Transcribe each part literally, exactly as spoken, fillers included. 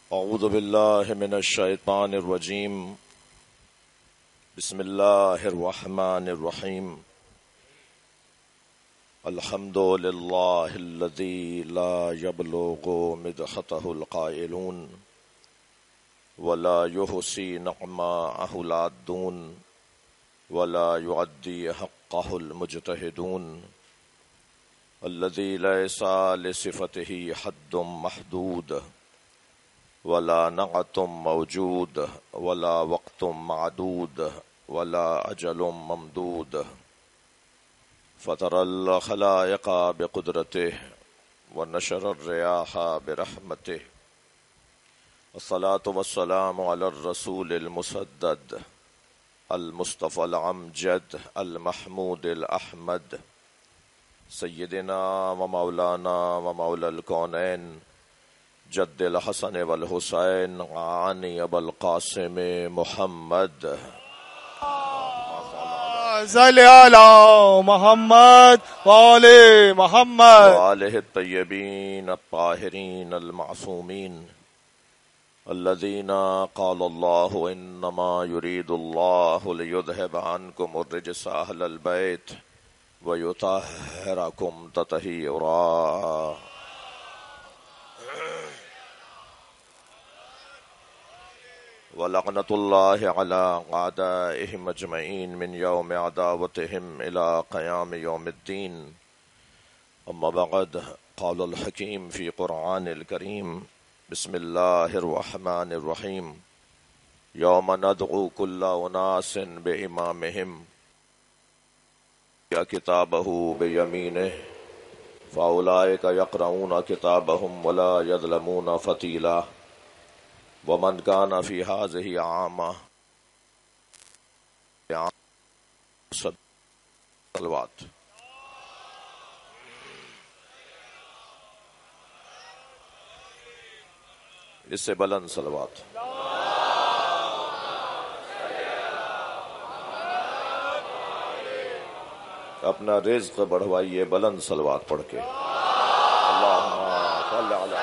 اعوذ باللہ من الشیطان الرجیم بسم اللہ الرحمن الرحیم الحمد للہ الذی لا یبلغ مدحتہ القائلون ولا یحصی نعماءہ العادون ولا یعدی حقہ المجتہدون الذی لیس لصفتہ حد محدود ولا نعت موجود ولا وقت معدود ولا اجل ممدود فطر الخلائق بقدرته ونشر الرياح برحمته الصلاة والسلام على الرسول المسدد المصطفى الامجد المحمود الاحمد سيدنا ومولانا ومولى الكونين جد الحسن والحسین عانی ابو القاسم محمد صلی علی محمد وآل محمد وآلہ الطیبین الطاہرین المعصومین الذین قال اللہ انما یرید اللہ لیذہب عنکم الرجس اہل البیت ویطہرکم تطہیرا وَلَعْنَةُ اللَّهِ عَلَىٰ أَعْدَائِهِمْ أَجْمَعِينَ مِنْ يَوْمِ عَدَاوَتِهِمْ إِلَىٰ قِيَامِ يَوْمِ الدِّينِ أَمَّا بَعْدُ قَالَ الْحَكِيمُ فِي قُرْآنِ الْكَرِيمِ بسم اللَّهِ الرَّحْمَٰنِ الرَّحِيمِ يَوْمَ نَدْعُو كُلَّ أُنَاسٍ بِإِمَامِهِمْ كِتَابَهُ بِيَمِينِهِ فَأُولَٰئِكَ يَقْرَءُونَ كِتَابَهُمْ وَلَا يَظْلَمُونَ فَتِيلًا ومن كان في هذه أعمى صلوات اس سے بلند صلوات اپنا رزق بڑھوائیے بلند صلوات پڑھ کے اللہم صل علی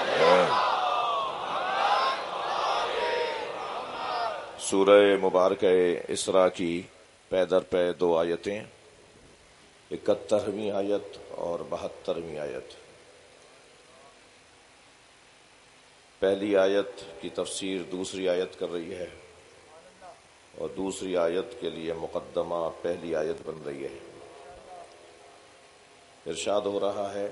سورہ مبارکہ اسراء کی پے در پے دو آیتیں، اکہترویں آیت اور بہترویں آیت۔ پہلی آیت کی تفسیر دوسری آیت کر رہی ہے اور دوسری آیت کے لیے مقدمہ پہلی آیت بن رہی ہے۔ ارشاد ہو رہا ہے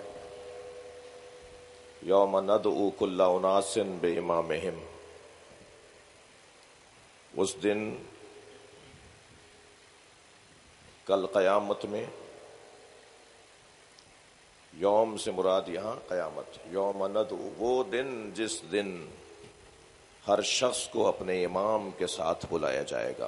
یوم ندعو کل اناس بامامہم، اس دن کل قیامت میں، یوم سے مراد یہاں قیامت، یوم ندعو وہ دن جس دن ہر شخص کو اپنے امام کے ساتھ بلایا جائے گا۔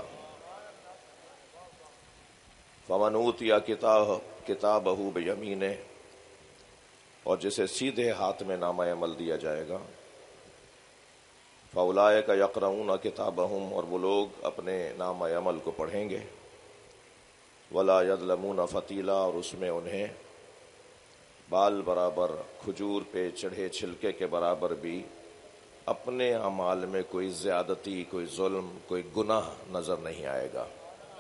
فمن اوتی کتاب کتابہ بیمینہ، اور جسے سیدھے ہاتھ میں نامہ عمل دیا جائے گا۔ فَأُولَٰئِكَ يَقْرَؤُونَ كِتَابَهُمْ، اور وہ لوگ اپنے نامہ عمل کو پڑھیں گے۔ وَلَا يَظْلَمُونَ فَتِيلًا، اور اس میں انہیں بال برابر کھجور پہ چڑھے چھلکے کے برابر بھی اپنے اعمال میں کوئی زیادتی، کوئی ظلم، کوئی گناہ نظر نہیں آئے گا۔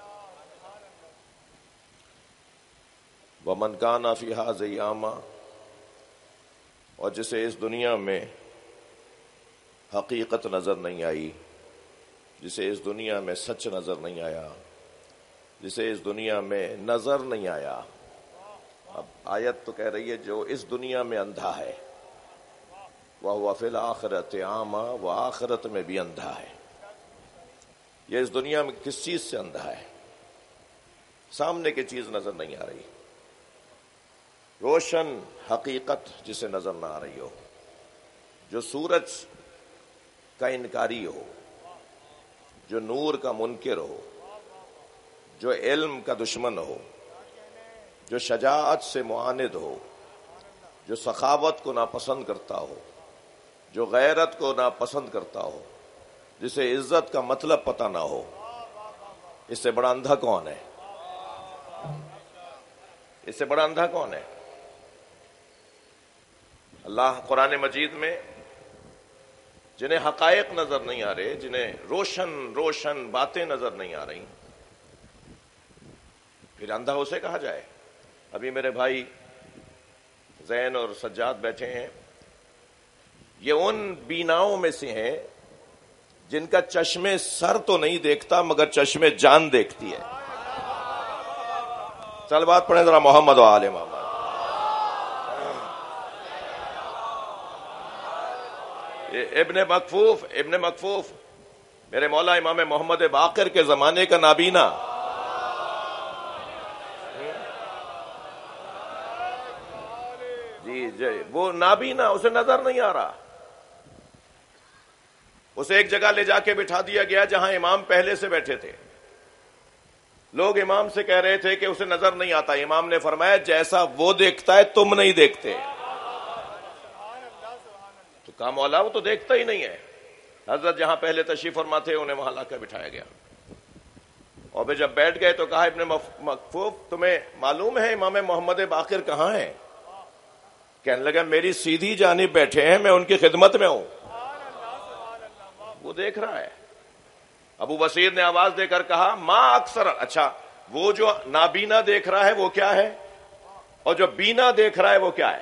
وَمَنْ كَانَ فِي هَٰذِهِ أَعْمَىٰ، اور جسے اس دنیا میں حقیقت نظر نہیں آئی، جسے اس دنیا میں سچ نظر نہیں آیا، جسے اس دنیا میں نظر نہیں آیا۔ اب آیت تو کہہ رہی ہے جو اس دنیا میں اندھا ہے، وَهُوَ فِي الْآخِرَةِ أَعْمَىٰ، وہ آخرت میں بھی اندھا ہے۔ یہ اس دنیا میں کس چیز سے اندھا ہے؟ سامنے کی چیز نظر نہیں آ رہی، روشن حقیقت جسے نظر نہ آ رہی ہو، جو سورج کا انکاری ہو، جو نور کا منکر ہو، جو علم کا دشمن ہو، جو شجاعت سے معاند ہو، جو سخاوت کو ناپسند کرتا ہو، جو غیرت کو ناپسند کرتا ہو، جسے عزت کا مطلب پتہ نہ ہو، اس سے بڑا اندھا کون ہے؟ اس سے بڑا اندھا کون ہے؟ اللہ قرآن مجید میں جنہیں حقائق نظر نہیں آ رہے، جنہیں روشن روشن باتیں نظر نہیں آ رہی، پھر اندھا اسے کہا جائے؟ ابھی میرے بھائی زین اور سجاد بیٹھے ہیں، یہ ان بیناؤں میں سے ہیں جن کا چشمے سر تو نہیں دیکھتا مگر چشمے جان دیکھتی ہے۔ چل بات پڑھیں ذرا محمد و آل محمد۔ ابن مکفوف ابن مکفوف میرے مولا امام محمد باقر کے زمانے کا نابینا، جی جی وہ نابینا، اسے نظر نہیں آ رہا، اسے ایک جگہ لے جا کے بٹھا دیا گیا جہاں امام پہلے سے بیٹھے تھے۔ لوگ امام سے کہہ رہے تھے کہ اسے نظر نہیں آتا، امام نے فرمایا جیسا وہ دیکھتا ہے تم نہیں دیکھتے۔ تو کہا مولا وہ تو دیکھتا ہی نہیں ہے۔ حضرت جہاں پہلے تشریف فرما تھے انہیں وہاں لا کر بٹھایا گیا، اور پھر جب بیٹھ گئے تو کہا ابن مکفوف تمہیں معلوم ہے امام محمد باقر کہاں ہیں؟ کہنے لگا میری سیدھی جانب بیٹھے ہیں، میں ان کی خدمت میں ہوں۔ وہ دیکھ رہا ہے۔ ابو بصیر نے آواز دے کر کہا ماں اکثر، اچھا وہ جو نابینا دیکھ رہا ہے وہ کیا ہے، اور جو بینا دیکھ رہا ہے وہ کیا ہے؟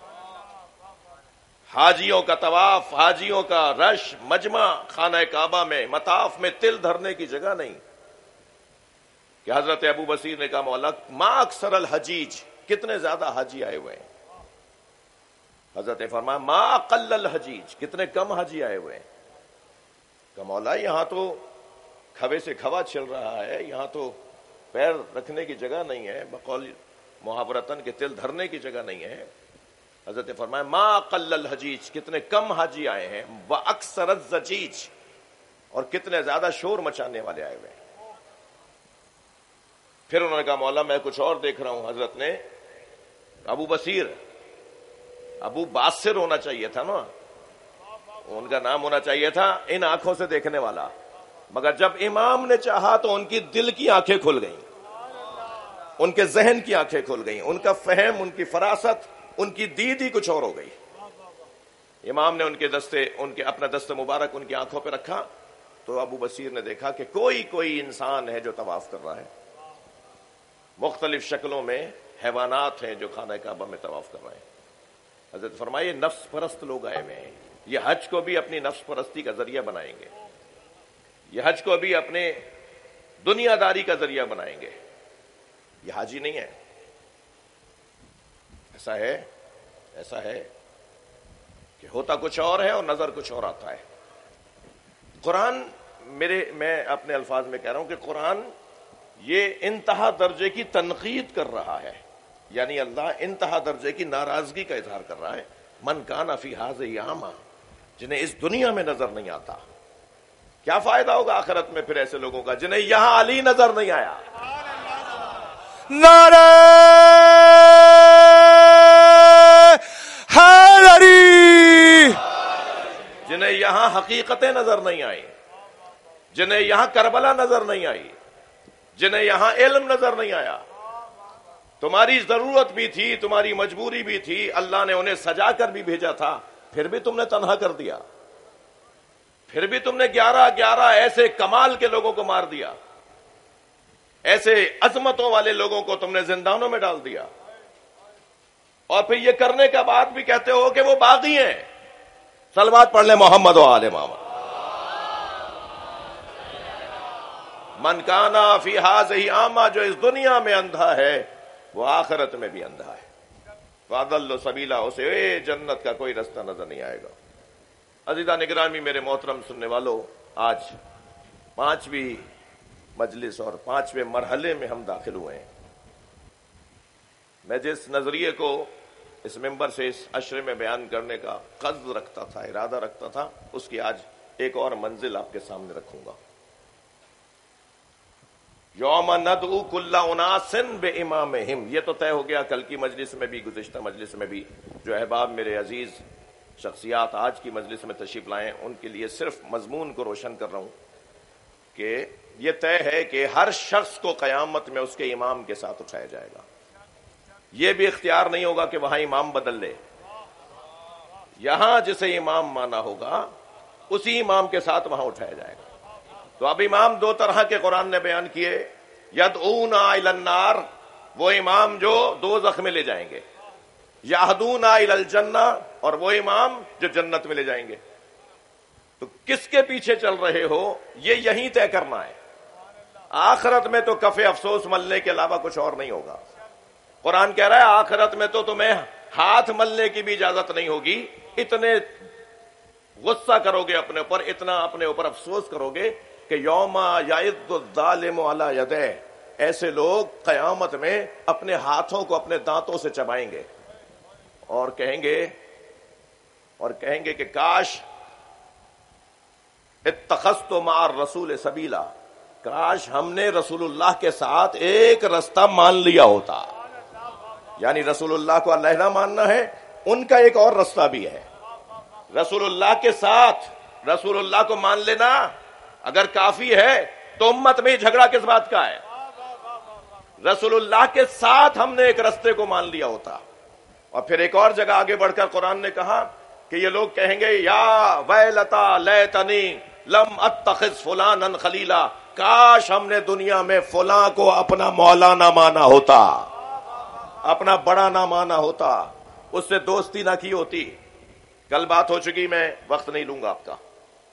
حاجیوں کا طواف، حاجیوں کا رش، مجمع خانہ کعبہ میں مطاف میں تل دھرنے کی جگہ نہیں کہ حضرت ابو بصیر نے کہا مولا ما اکثر الحجیج، کتنے زیادہ حاجی آئے ہوئے ہیں۔ حضرت نے فرمایا ما اقل الحجیج، کتنے کم حاجی آئے ہوئے ہیں۔ کہ مولا یہاں تو کھوے سے کھوا چل رہا ہے، یہاں تو پیر رکھنے کی جگہ نہیں ہے، بقول محاورتن کے تل دھرنے کی جگہ نہیں ہے۔ حضرت نے فرمایا ما اقل الحجیج، کتنے کم حاجی آئے ہیں، واکثر الزجیج، اور کتنے زیادہ شور مچانے والے آئے ہوئے ہیں۔ پھر انہوں نے کہا مولا میں کچھ اور دیکھ رہا ہوں۔ حضرت نے ابو بصیر، ابو باصر ہونا چاہیے تھا نا، ان کا نام ہونا چاہیے تھا ان آنکھوں سے دیکھنے والا، مگر جب امام نے چاہا تو ان کی دل کی آنکھیں کھل گئیں، ان کے ذہن کی آنکھیں کھل گئیں، ان کا فہم، ان کی فراست، ان کی دید ہی کچھ اور ہو گئی۔ امام نے ان کے دستے ان کے اپنا دست مبارک ان کی آنکھوں پہ رکھا تو ابو بصیر نے دیکھا کہ کوئی کوئی انسان ہے جو طواف کر رہا ہے، مختلف شکلوں میں حیوانات ہیں جو خانہ کعبہ میں طواف کر رہے ہیں۔ حضرت فرمائے نفس پرست لوگ آئے ہوئے ہیں، یہ حج کو بھی اپنی نفس پرستی کا ذریعہ بنائیں گے، یہ حج کو بھی اپنے دنیا داری کا ذریعہ بنائیں گے، یہ حاجی نہیں ہے۔ ایسا ہے ایسا ہے کہ ہوتا کچھ اور ہے اور نظر کچھ اور آتا ہے۔ قرآن، میرے میں اپنے الفاظ میں کہہ رہا ہوں کہ قرآن یہ انتہا درجے کی تنقید کر رہا ہے، یعنی اللہ انتہا درجے کی ناراضگی کا اظہار کر رہا ہے۔ من کان فی ھذہ اعمی، جنہیں اس دنیا میں نظر نہیں آتا، کیا فائدہ ہوگا آخرت میں پھر ایسے لوگوں کا جنہیں یہاں علی نظر نہیں آیا؟ نعرہ حیدری، جنہیں یہاں حقیقتیں نظر نہیں آئی، جنہیں یہاں کربلا نظر نہیں آئی، جنہیں یہاں علم نظر نہیں آیا۔ تمہاری ضرورت بھی تھی، تمہاری مجبوری بھی تھی، اللہ نے انہیں سجا کر بھی بھیجا تھا، پھر بھی تم نے تنہا کر دیا، پھر بھی تم نے گیارہ گیارہ ایسے کمال کے لوگوں کو مار دیا، ایسے عظمتوں والے لوگوں کو تم نے زندانوں میں ڈال دیا، اور پھر یہ کرنے کے بعد بھی کہتے ہو کہ وہ باغی ہیں۔ صلوات پڑھ لیں محمد و آل محمد۔ من کانا فی ھذہ اعمی، جو اس دنیا میں اندھا ہے وہ آخرت میں بھی اندھا ہے۔ فاضل سبیلا، اسے جنت کا کوئی رستہ نظر نہیں آئے گا۔ عزیزان اکرامی، میرے محترم سننے والوں، آج پانچویں مجلس اور پانچویں مرحلے میں ہم داخل ہوئے ہیں۔ میں جس نظریے کو اس ممبر سے اس عشرے میں بیان کرنے کا قصد رکھتا تھا، ارادہ رکھتا تھا، اس کی آج ایک اور منزل آپ کے سامنے رکھوں گا۔ یوم ندعو کل اناس بامامہم، یہ تو طے ہو گیا کل کی مجلس میں بھی، گزشتہ مجلس میں بھی۔ جو احباب میرے عزیز شخصیات آج کی مجلس میں تشریف لائے ان کے لیے صرف مضمون کو روشن کر رہا ہوں کہ یہ طے ہے کہ ہر شخص کو قیامت میں اس کے امام کے ساتھ اٹھایا جائے گا۔ یہ بھی اختیار نہیں ہوگا کہ وہاں امام بدل لے، یہاں جسے امام مانا ہوگا اسی امام کے ساتھ وہاں اٹھایا جائے گا. تو اب امام دو طرح کے قرآن نے بیان کیے. یدعونا الی النار، وہ امام جو دوزخ میں لے جائیں گے. یہدونا الی الجنہ، اور وہ امام جو جنت میں لے جائیں گے. تو کس کے پیچھے چل رہے ہو یہ یہیں طے کرنا ہے. آخرت میں تو کف افسوس ملنے کے علاوہ کچھ اور نہیں ہوگا. قرآن کہہ رہا ہے آخرت میں تو تمہیں ہاتھ ملنے کی بھی اجازت نہیں ہوگی. اتنے غصہ کرو گے اپنے اوپر، اتنا اپنے اوپر افسوس کرو گے کہ یوم یعض الظالم علی یدیہ، ایسے لوگ قیامت میں اپنے ہاتھوں کو اپنے دانتوں سے چبائیں گے اور کہیں گے اور کہیں گے کہ کاش اتخذت مع الرسول سبیلا، کاش ہم نے رسول اللہ کے ساتھ ایک رستہ مان لیا ہوتا. یعنی رسول اللہ کو علیحدہ ماننا ہے، ان کا ایک اور رستہ بھی ہے. رسول اللہ کے ساتھ رسول اللہ کو مان لینا اگر کافی ہے تو امت میں جھگڑا کس بات کا ہے؟ رسول اللہ کے ساتھ ہم نے ایک رستے کو مان لیا ہوتا. اور پھر ایک اور جگہ آگے بڑھ کر قرآن نے کہا کہ یہ لوگ کہیں گے یا ویلتا لیتنی لم اتخذ فلانا خلیلا، کاش ہم نے دنیا میں فلاں کو اپنا مولا نہ مانا ہوتا، اپنا بڑا نہ مانا ہوتا، اس سے دوستی نہ کی ہوتی. کل بات ہو چکی، میں وقت نہیں لوں گا آپ کا.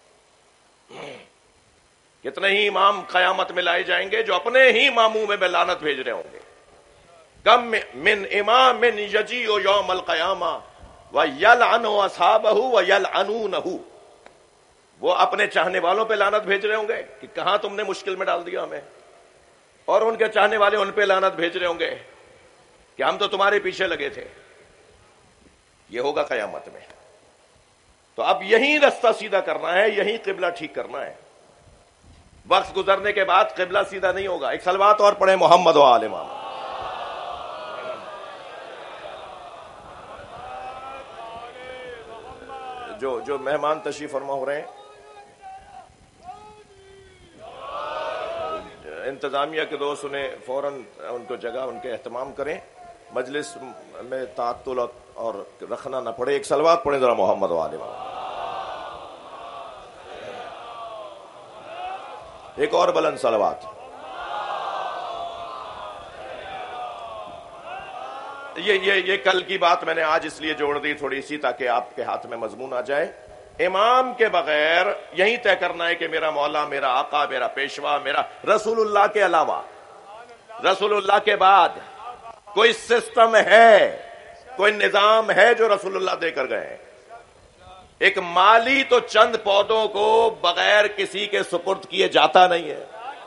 کتنے ہی امام قیامت میں لائے جائیں گے جو اپنے ہی ماموں میں لعنت بھیج رہے ہوں گے. کم من امام یجیء یوم القیامہ ویلعن اصحابہ ویلعنونہ، وہ اپنے چاہنے والوں پہ لعنت بھیج رہے ہوں گے کہ کہاں تم نے مشکل میں ڈال دیا ہمیں، اور ان کے چاہنے والے ان پہ لعنت بھیج رہے ہوں گے کہ ہم تو تمہارے پیچھے لگے تھے. یہ ہوگا قیامت میں. تو اب یہی رستہ سیدھا کرنا ہے، یہی قبلہ ٹھیک کرنا ہے. وقت گزرنے کے بعد قبلہ سیدھا نہیں ہوگا. ایک صلوات اور پڑھیں محمد و آل محمد. جو جو مہمان تشریف فرما ہو رہے ہیں، انتظامیہ کے دوست انہیں فوراً ان کو جگہ ان کے اہتمام کریں، مجلس میں تعطل اور رکھنا نہ پڑے. ایک صلوات پڑھیں ذرا محمد و آل محمد. ایک اور بلند صلوات. یہ یہ یہ کل کی بات میں نے آج اس لیے جوڑ دی تھوڑی سی تاکہ آپ کے ہاتھ میں مضمون آ جائے. امام کے بغیر یہی طے کرنا ہے کہ میرا مولا، میرا آقا، میرا پیشوا، میرا رسول اللہ کے علاوہ، رسول اللہ کے بعد کوئی سسٹم ہے، کوئی نظام ہے جو رسول اللہ دے کر گئے ہیں. ایک مالی تو چند پودوں کو بغیر کسی کے سپرد کیے جاتا نہیں ہے.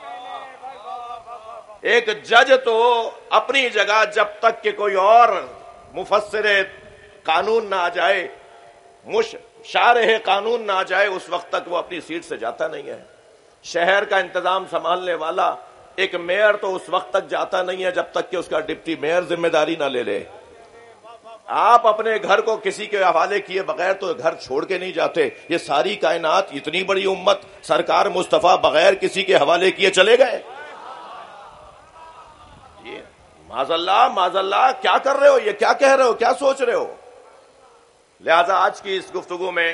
ایک جج تو اپنی جگہ جب تک کہ کوئی اور مفسر قانون نہ آ جائے، مش شارح قانون نہ آ جائے، اس وقت تک وہ اپنی سیٹ سے جاتا نہیں ہے. شہر کا انتظام سنبھالنے والا ایک میئر تو اس وقت تک جاتا نہیں ہے جب تک کہ اس کا ڈپٹی میئر ذمہ داری نہ لے لے. آپ اپنے گھر کو کسی کے حوالے کیے بغیر تو گھر چھوڑ کے نہیں جاتے. یہ ساری کائنات، اتنی بڑی امت، سرکار مصطفیٰ بغیر کسی کے حوالے کیے چلے گئے. یہ معاذ اللہ معاذ اللہ کیا کر رہے ہو، یہ کیا کہہ رہے ہو، کیا سوچ رہے ہو. لہذا آج کی اس گفتگو میں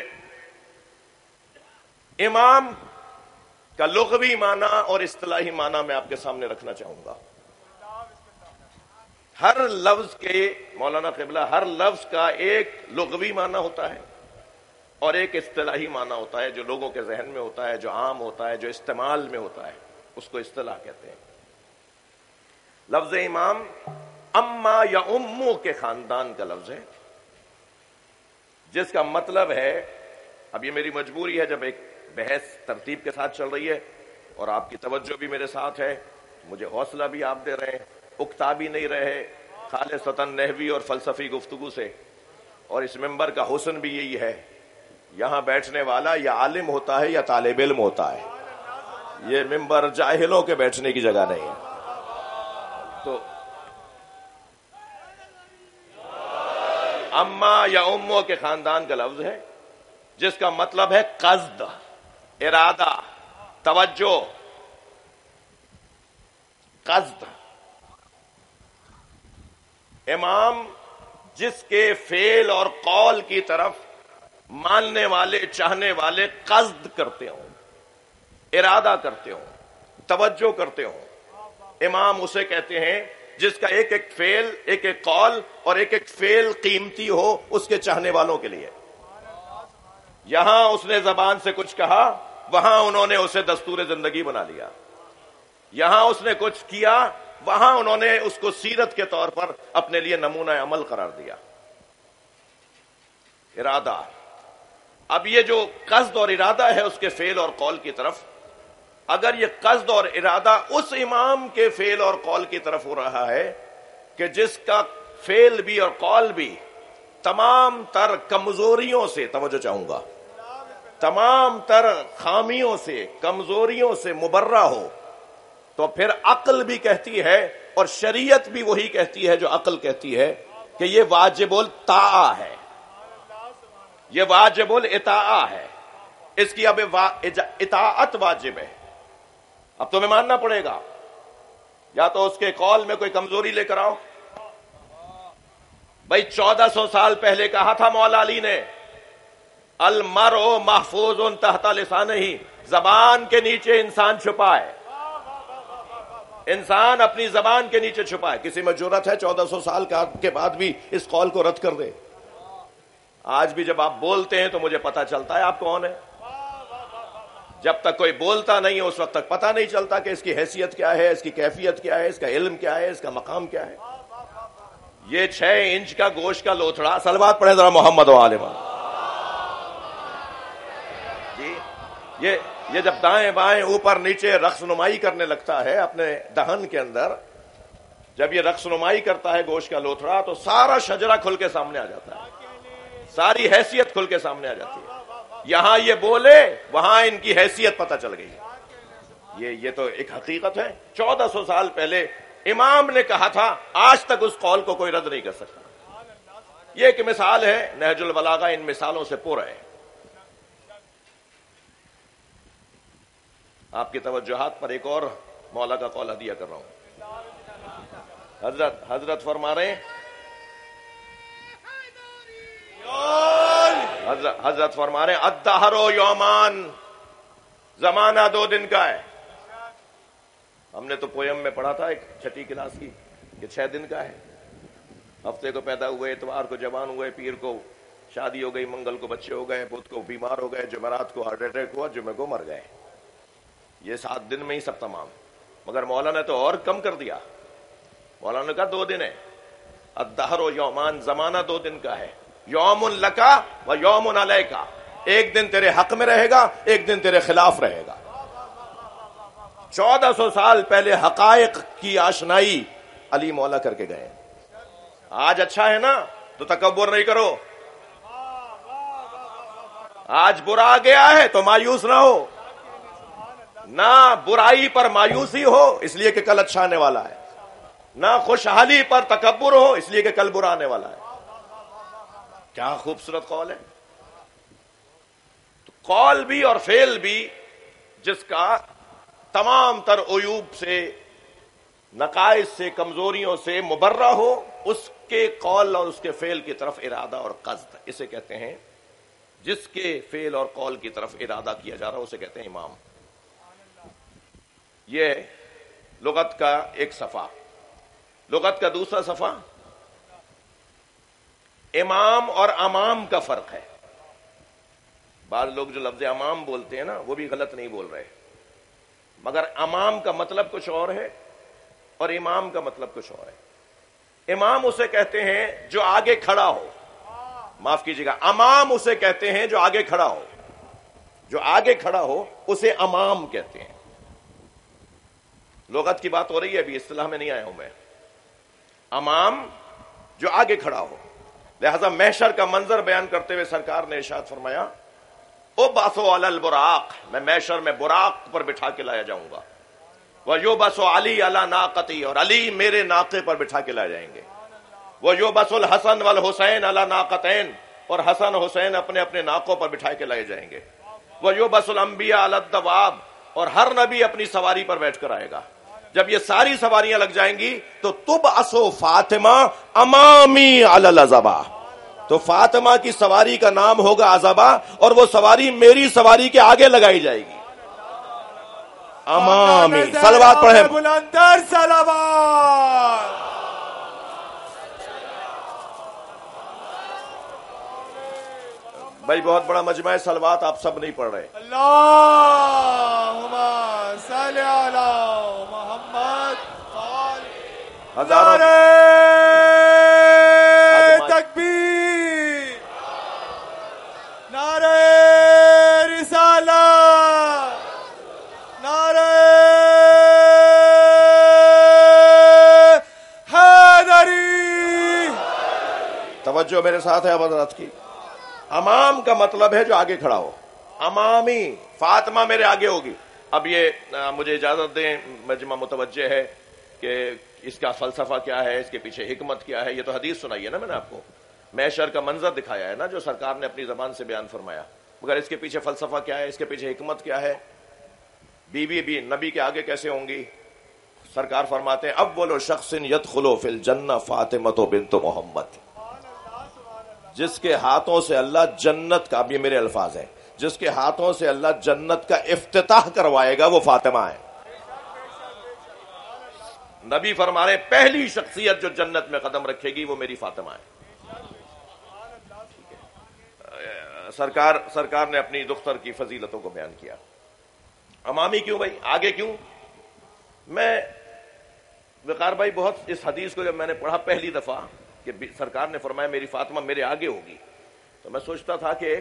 امام کا لغوی معنی اور اصطلاحی معنی میں آپ کے سامنے رکھنا چاہوں گا. ہر لفظ کے مولانا قبلہ ہر لفظ کا ایک لغوی معنی ہوتا ہے اور ایک اصطلاحی معنی ہوتا ہے جو لوگوں کے ذہن میں ہوتا ہے، جو عام ہوتا ہے، جو استعمال میں ہوتا ہے، اس کو اصطلاح کہتے ہیں. لفظ امام اما یا امو کے خاندان کا لفظ ہے، جس کا مطلب ہے، اب یہ میری مجبوری ہے جب ایک بحث ترتیب کے ساتھ چل رہی ہے اور آپ کی توجہ بھی میرے ساتھ ہے، مجھے حوصلہ بھی آپ دے رہے ہیں، اکتا بھی نہیں رہے خالصتاً نحوی اور فلسفی گفتگو سے. اور اس ممبر کا حسن بھی یہی ہے، یہاں بیٹھنے والا یا عالم ہوتا ہے یا طالب علم ہوتا ہے. یہ ممبر جاہلوں کے بیٹھنے کی جگہ نہیں ہے. تو اما یا امو کے خاندان کا لفظ ہے جس کا مطلب ہے قصد، ارادہ، توجہ، قصد. امام جس کے فعل اور قول کی طرف ماننے والے چاہنے والے قصد کرتے ہوں، ارادہ کرتے ہوں، توجہ کرتے ہوں، امام اسے کہتے ہیں جس کا ایک ایک فعل، ایک ایک قول اور ایک ایک فعل قیمتی ہو اس کے چاہنے والوں کے لیے۔ یہاں اس نے زبان سے کچھ کہا، وہاں انہوں نے اسے دستور زندگی بنا لیا۔ یہاں اس نے کچھ کیا، وہاں انہوں نے اس کو سیرت کے طور پر اپنے لیے نمونہ عمل قرار دیا۔ ارادہ، اب یہ جو قصد اور ارادہ ہے اس کے فعل اور قول کی طرف، اگر یہ قصد اور ارادہ اس امام کے فعل اور قول کی طرف ہو رہا ہے کہ جس کا فعل بھی اور قول بھی تمام تر کمزوریوں سے، توجہ چاہوں گا، تمام تر خامیوں سے، کمزوریوں سے مبرہ ہو، تو پھر عقل بھی کہتی ہے اور شریعت بھی وہی کہتی ہے جو عقل کہتی ہے کہ یہ واجب الطاعہ ہے، یہ واجب الاطاعہ ہے، اس کی اب اطاعت واجب ہے۔ اب تمہیں ماننا پڑے گا، یا تو اس کے قول میں کوئی کمزوری لے کر آؤ۔ بھائی چودہ سو سال پہلے کہا تھا مولا علی نے، المرء محفوظ تحت لسانہ، زبان کے نیچے انسان چھپا ہے، انسان اپنی زبان کے نیچے چھپا ہے۔ کسی میں جرأت ہے چودہ سو سال کے بعد بھی اس قول کو رد کر دے؟ آج بھی جب آپ بولتے ہیں تو مجھے پتا چلتا ہے آپ کون ہے۔ جب تک کوئی بولتا نہیں ہے اس وقت تک پتہ نہیں چلتا کہ اس کی حیثیت کیا ہے، اس کی کیفیت کیا ہے، اس کا علم کیا ہے، اس کا مقام کیا ہے۔ یہ چھ انچ کا گوشت کا لوتھڑا، صلوات پڑھیں ذرا محمد و آل محمد۔ جی یہ یہ جب دائیں بائیں اوپر نیچے رقص نمائی کرنے لگتا ہے اپنے دہن کے اندر، جب یہ رقص نمائی کرتا ہے گوشت کا لوتھڑا، تو سارا شجرہ کھل کے سامنے آ جاتا ہے، ساری حیثیت کھل کے سامنے آ جاتی ہے۔ یہاں یہ بولے، وہاں ان کی حیثیت پتہ چل گئی۔ یہ یہ تو ایک حقیقت ہے۔ چودہ سو سال پہلے امام نے کہا تھا، آج تک اس قول کو کوئی رد نہیں کر سکتا۔ یہ ایک مثال ہے، نہج البلاغہ ان مثالوں سے پر ہے۔ آپ کی توجہات پر ایک اور مولا کا قول ہدیہ کر رہا ہوں۔ حضرت حضرت فرما رہے ہیں، حضرت حضرت فرما رہے ہیں الدہر یومان، زمانہ دو دن کا ہے۔ ہم نے تو پویم میں پڑھا تھا ایک چھٹی کلاس کی کہ چھ دن کا ہے۔ ہفتے کو پیدا ہوئے، اتوار کو جوان ہوئے، پیر کو شادی ہو گئی، منگل کو بچے ہو گئے، بدھ کو بیمار ہو گئے، جمعرات کو ہارٹ اٹیک ہوا، جمعے کو مر گئے۔ یہ سات دن میں ہی سب تمام۔ مگر مولا نے تو اور کم کر دیا، مولا نے کہا دو دن ہے۔ الدہر یومان، زمانہ دو دن کا ہے، یوم لکا و یوم علیکا، ایک دن تیرے حق میں رہے گا، ایک دن تیرے خلاف رہے گا۔ چودہ سو سال پہلے حقائق کی آشنائی علی مولا کر کے گئے۔ آج اچھا ہے نا تو تکبر نہیں کرو، آج برا آ گیا ہے تو مایوس نہ ہو، نہ برائی پر مایوسی ہو اس لیے کہ کل اچھا آنے والا ہے، نہ خوشحالی پر تکبر ہو اس لیے کہ کل برا آنے والا ہے۔ کیا خوبصورت قول ہے۔ تو قول بھی اور فعل بھی جس کا تمام تر عیوب سے، نقائص سے، کمزوریوں سے مبرہ ہو، اس کے قول اور اس کے فعل کی طرف ارادہ اور قصد، اسے کہتے ہیں، جس کے فعل اور قول کی طرف ارادہ کیا جا رہا ہے اسے کہتے ہیں امام۔ یہ لغت کا ایک صفحہ۔ لغت کا دوسرا صفحہ، امام اور امام کا فرق ہے۔ بعض لوگ جو لفظ امام بولتے ہیں نا وہ بھی غلط نہیں بول رہے، مگر امام کا مطلب کچھ اور ہے اور امام کا مطلب کچھ اور ہے۔ امام اسے کہتے ہیں جو آگے کھڑا ہو، معاف کیجیے گا، امام اسے کہتے ہیں جو آگے کھڑا ہو، جو آگے کھڑا ہو اسے امام کہتے ہیں۔ لغت کی بات ہو رہی ہے، ابھی اصطلاح میں نہیں آیا ہوں میں۔ امام جو آگے کھڑا ہو، لہذا محشر کا منظر بیان کرتے ہوئے سرکار نے ارشاد فرمایا، ابعث علی البراق، میں محشر میں براق پر بٹھا کے لایا جاؤں گا، ویبعث علی علی ناقتی، اور علی میرے ناقے پر بٹھا کے لائے جائیں گے، ویبعث الحسن والحسین علی ناقتین، اور حسن حسین اپنے اپنے ناقوں پر بٹھا کے لائے جائیں گے، ویبعث الانبیاء علی الدواب، اور ہر نبی اپنی سواری پر بیٹھ کر آئے گا۔ جب یہ ساری سواریاں لگ جائیں گی تو تبعث فاطمہ امامی علی العزبہ، تو فاطمہ کی سواری کا نام ہوگا عزبہ، اور وہ سواری میری سواری کے آگے لگائی جائے گی. امامی صلوات پڑھیں. بلندر صلوات. بھائی بہت بڑا مجمع ہے، صلوات آپ سب نہیں پڑھ رہے. اللہم صل علی محمد. ہزاروں نعرہ تکبیر، نعرہ رسالت، نعرہ حیدری. توجہ میرے ساتھ ہے اب حضرات کی. امام کا مطلب ہے جو آگے کھڑا ہو. امامی فاطمہ میرے آگے ہوگی. اب یہ مجھے اجازت دیں، مجمع متوجہ ہے کہ اس کا فلسفہ کیا ہے، اس کے پیچھے حکمت کیا ہے. یہ تو حدیث سنائی ہے نا میں نے آپ کو، محشر کا منظر دکھایا ہے نا جو سرکار نے اپنی زبان سے بیان فرمایا، مگر اس کے پیچھے فلسفہ کیا ہے، اس کے پیچھے حکمت کیا ہے. بیوی بھی نبی کے آگے کیسے ہوں گی؟ سرکار فرماتے ہیں اول شخص یدخل فی الجنہ فاطمہ بنت محمد. جس کے ہاتھوں سے اللہ جنت کا، اب یہ میرے الفاظ ہیں، جس کے ہاتھوں سے اللہ جنت کا افتتاح کروائے گا وہ فاطمہ ہے. نبی فرما رہے پہلی شخصیت جو جنت میں قدم رکھے گی وہ میری فاطمہ ہے. سرکار سرکار نے اپنی دختر کی فضیلتوں کو بیان کیا. امامی کیوں بھائی، آگے کیوں؟ میں وقار بھائی بہت اس حدیث کو جب میں نے پڑھا پہلی دفعہ کہ سرکار نے فرمایا میری فاطمہ میرے آگے ہوگی، تو میں سوچتا تھا کہ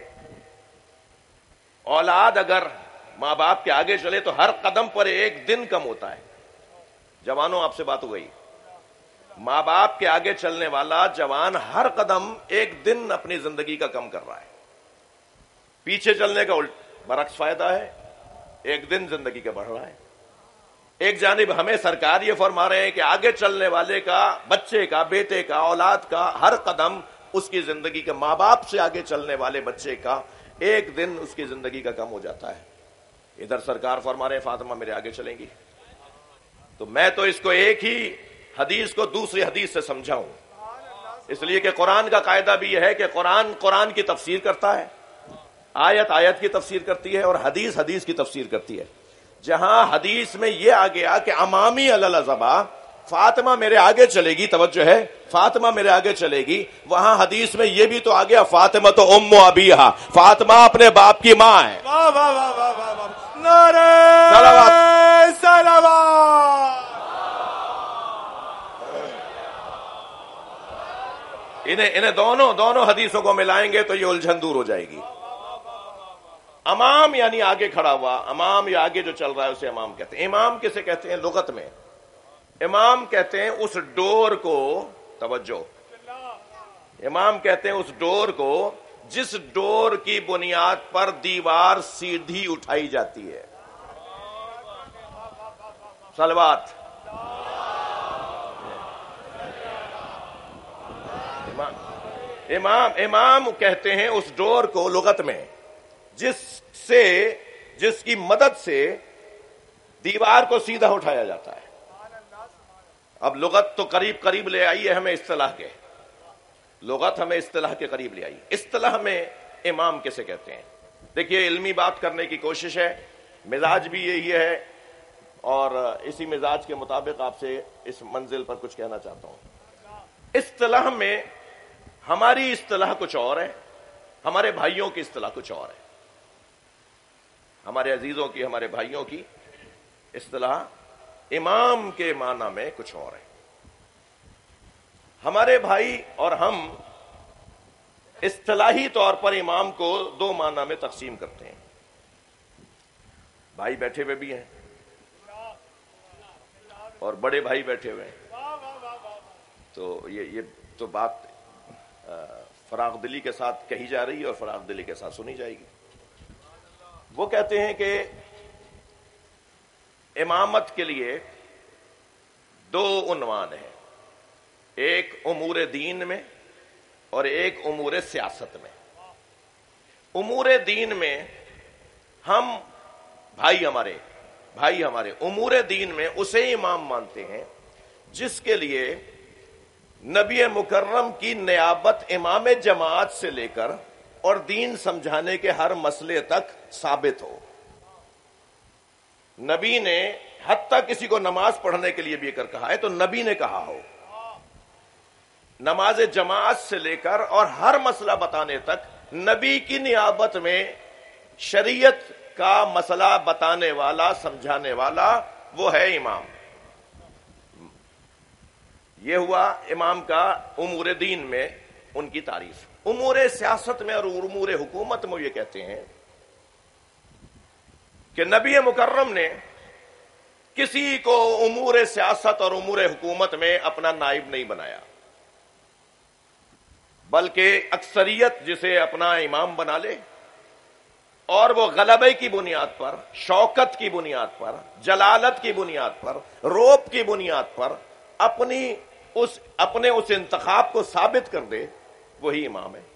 اولاد اگر ماں باپ کے آگے چلے تو ہر قدم پر ایک دن کم ہوتا ہے. جوانوں آپ سے بات ہو گئی، ماں باپ کے آگے چلنے والا جوان ہر قدم ایک دن اپنی زندگی کا کم کر رہا ہے. پیچھے چلنے کا برعکس فائدہ ہے، ایک دن زندگی کا بڑھ رہا ہے. ایک جانب ہمیں سرکار یہ فرما رہے ہیں کہ آگے چلنے والے کا، بچے کا، بیٹے کا، اولاد کا ہر قدم اس کی زندگی کا، ماں باپ سے آگے چلنے والے بچے کا ایک دن اس کی زندگی کا کم ہو جاتا ہے. ادھر سرکار فرما رہے ہیں فاطمہ میرے آگے چلیں گی. تو میں تو اس کو ایک ہی حدیث کو دوسری حدیث سے سمجھاؤں، اس لیے کہ قرآن کا قاعدہ بھی یہ ہے کہ قرآن قرآن کی تفسیر کرتا ہے، آیت آیت کی تفسیر کرتی ہے، اور حدیث حدیث کی تفسیر کرتی ہے. جہاں حدیث میں یہ آ گیا کہ امامی علی العزبہ، فاطمہ میرے آگے چلے گی، توجہ ہے، فاطمہ میرے آگے چلے گی، وہاں حدیث میں یہ بھی تو آ گیا فاطمہ تو ام ابیہا، فاطمہ اپنے باپ کی ماں ہے. واہ واہ واہ واہ واہ واہ. نعرہ صلوات. انہیں انہیں دونوں دونوں حدیثوں کو ملائیں گے تو یہ الجھن دور ہو جائے گی. امام یعنی آگے کھڑا ہوا، امام یا آگے جو چل رہا ہے اسے امام کہتے ہیں. امام کسے کہتے ہیں لغت میں؟ امام کہتے ہیں اس ڈور کو، توجہ، امام کہتے ہیں اس ڈور کو جس ڈور کی بنیاد پر دیوار سیدھی اٹھائی جاتی ہے. صلوات. امام امام امام کہتے ہیں اس ڈور کو لغت میں جس سے جس کی مدد سے دیوار کو سیدھا اٹھایا جاتا ہے. اب لغت تو قریب قریب لے آئی ہے ہمیں اصطلاح کے، لغت ہمیں اصطلاح کے قریب لے آئی. اصطلاح میں امام کسے کہتے ہیں؟ دیکھیے علمی بات کرنے کی کوشش ہے، مزاج بھی یہی ہے، اور اسی مزاج کے مطابق آپ سے اس منزل پر کچھ کہنا چاہتا ہوں. اصطلاح میں ہماری اصطلاح کچھ اور ہے، ہمارے بھائیوں کی اصطلاح کچھ اور ہے. ہمارے عزیزوں کی، ہمارے بھائیوں کی اصطلاح امام کے معنی میں کچھ اور ہے. ہمارے بھائی اور ہم اصطلاحی طور پر امام کو دو معنی میں تقسیم کرتے ہیں. بھائی بیٹھے ہوئے بھی ہیں اور بڑے بھائی بیٹھے ہوئے ہیں، تو یہ یہ تو بات فراغ دلی کے ساتھ کہی جا رہی ہے اور فراغ دلی کے ساتھ سنی جائے گی. وہ کہتے ہیں کہ امامت کے لیے دو عنوان ہیں، ایک امور دین میں اور ایک امور سیاست میں. امور دین میں ہم بھائی ہمارے بھائی ہمارے امور دین میں اسے امام مانتے ہیں جس کے لیے نبی مکرم کی نیابت امام جماعت سے لے کر اور دین سمجھانے کے ہر مسئلے تک ثابت ہو. نبی نے حتیٰ کسی کو نماز پڑھنے کے لیے بھی کر کہا ہے تو نبی نے کہا ہو. نماز جماعت سے لے کر اور ہر مسئلہ بتانے تک نبی کی نیابت میں شریعت کا مسئلہ بتانے والا، سمجھانے والا وہ ہے امام. یہ ہوا امام کا امور دین میں ان کی تعریف. امور سیاست میں اور امور حکومت میں یہ کہتے ہیں کہ نبی مکرم نے کسی کو امور سیاست اور امور حکومت میں اپنا نائب نہیں بنایا، بلکہ اکثریت جسے اپنا امام بنا لے اور وہ غلبے کی بنیاد پر، شوکت کی بنیاد پر، جلالت کی بنیاد پر، روب کی بنیاد پر اپنی اس اپنے اس انتخاب کو ثابت کر دے، وہی امام ہے.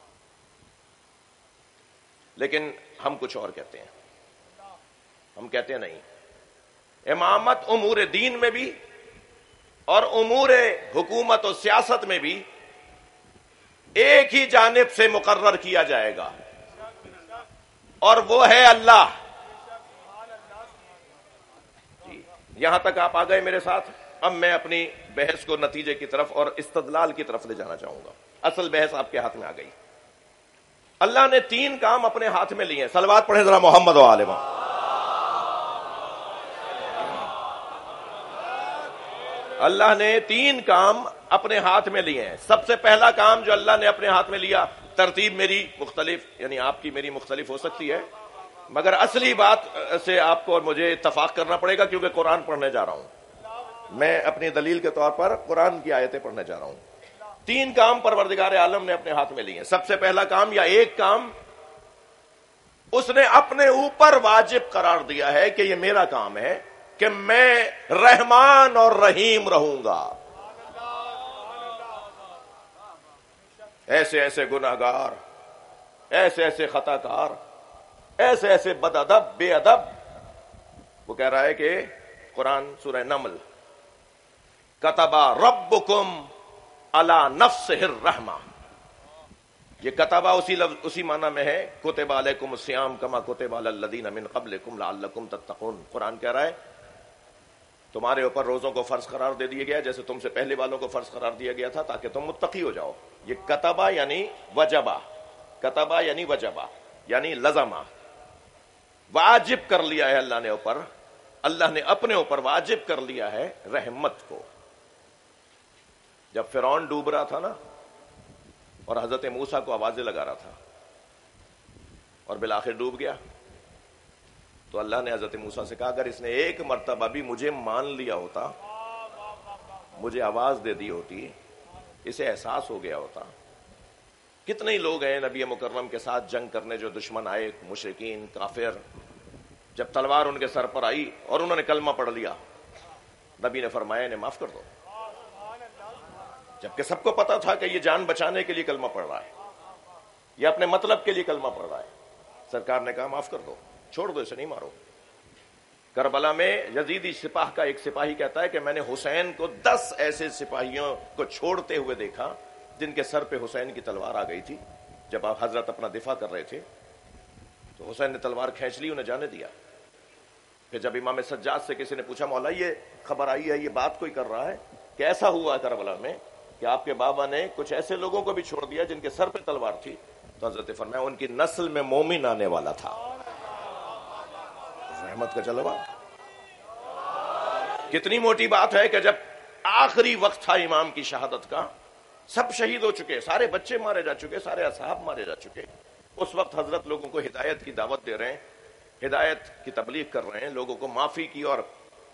لیکن ہم کچھ اور کہتے ہیں. ہم کہتے ہیں نہیں، امامت امور دین میں بھی اور امور حکومت و سیاست میں بھی ایک ہی جانب سے مقرر کیا جائے گا، اور وہ ہے اللہ. جی یہاں تک آپ آ گئے میرے ساتھ. اب میں اپنی بحث کو نتیجے کی طرف اور استدلال کی طرف لے جانا چاہوں گا. اصل بحث آپ کے ہاتھ میں آ گئی. اللہ نے تین کام اپنے ہاتھ میں لیے ہیں. صلوات پڑھیں ذرا محمد و آل محمد. اللہ نے تین کام اپنے ہاتھ میں لیے ہیں. سب سے پہلا کام جو اللہ نے اپنے ہاتھ میں لیا، ترتیب میری مختلف، یعنی آپ کی میری مختلف ہو سکتی ہے، مگر اصلی بات سے آپ کو اور مجھے اتفاق کرنا پڑے گا کیونکہ قرآن پڑھنے جا رہا ہوں. میں اپنی دلیل کے طور پر قرآن کی آیتیں پڑھنے جا رہا ہوں. تین کام پروردگار عالم نے اپنے ہاتھ میں لیے ہیں. سب سے پہلا کام یا ایک کام اس نے اپنے اوپر واجب قرار دیا ہے کہ یہ میرا کام ہے کہ میں رحمان اور رحیم رہوں گا. ایسے ایسے گناہگار، ایسے ایسے خطا کار، ایسے ایسے بد ادب، بے ادب. وہ کہہ رہا ہے کہ قرآن سورہ نمل، کتبا ربکم علی نفسہ الرحمہ. یہ کتبا اسی لفظ اسی معنی میں ہے کتب علیکم الصیام کما کتب علی الذین من قبلکم لعلکم تتقون. قرآن کہہ رہا ہے تمہارے اوپر روزوں کو فرض قرار دے دیا گیا جیسے تم سے پہلے والوں کو فرض قرار دیا گیا تھا تاکہ تم متقی ہو جاؤ. یہ کتبا یعنی وجبہ، کتبا یعنی وجبہ یعنی لزمہ، واجب کر لیا ہے اللہ نے اوپر. اللہ نے اپنے اوپر واجب کر لیا ہے رحمت کو. جب فرعون ڈوب رہا تھا نا اور حضرت موسیٰ کو آوازیں لگا رہا تھا اور بالآخر ڈوب گیا، تو اللہ نے حضرت موسیٰ سے کہا اگر اس نے ایک مرتبہ بھی مجھے مان لیا ہوتا، مجھے آواز دے دی ہوتی، اسے احساس ہو گیا ہوتا. کتنے ہی لوگ ہیں نبی مکرم کے ساتھ جنگ کرنے جو دشمن آئے، مشرکین، کافر، جب تلوار ان کے سر پر آئی اور انہوں نے کلمہ پڑھ لیا، نبی نے فرمایا انہیں معاف کر دو، جبکہ سب کو پتا تھا کہ یہ جان بچانے کے لیے کلمہ پڑھ رہا ہے، یہ اپنے مطلب کے لیے کلمہ پڑھ رہا ہے. سرکار نے کہا معاف کر دو، چھوڑ دو، اسے نہیں مارو. کربلا میں یزیدی سپاہ کا ایک سپاہی کہتا ہے کہ میں نے حسین کو دس ایسے سپاہیوں کو چھوڑتے ہوئے دیکھا جن کے سر پہ حسین کی تلوار آ گئی تھی. جب آپ حضرت اپنا دفاع کر رہے تھے تو حسین نے تلوار کھینچ لی، انہیں جانے دیا. پھر جب امام سجاد سے کسی نے پوچھا مولا یہ خبر آئی ہے، یہ بات کوئی کر رہا ہے کہ ایسا ہوا کربلا میں کہ آپ کے بابا نے کچھ ایسے لوگوں کو بھی چھوڑ دیا جن کے سر پہ تلوار تھی، تو حضرت فرمایا ان کی نسل میں مومن آنے والا تھا. رحمت کا جلوہ. کتنی موٹی بات ہے کہ جب آخری وقت تھا امام کی شہادت کا، سب شہید ہو چکے، سارے بچے مارے جا چکے، سارے اصحاب مارے جا چکے. اس وقت حضرت لوگوں کو ہدایت کی دعوت دے رہے ہیں، ہدایت کی تبلیغ کر رہے ہیں، لوگوں کو معافی کی اور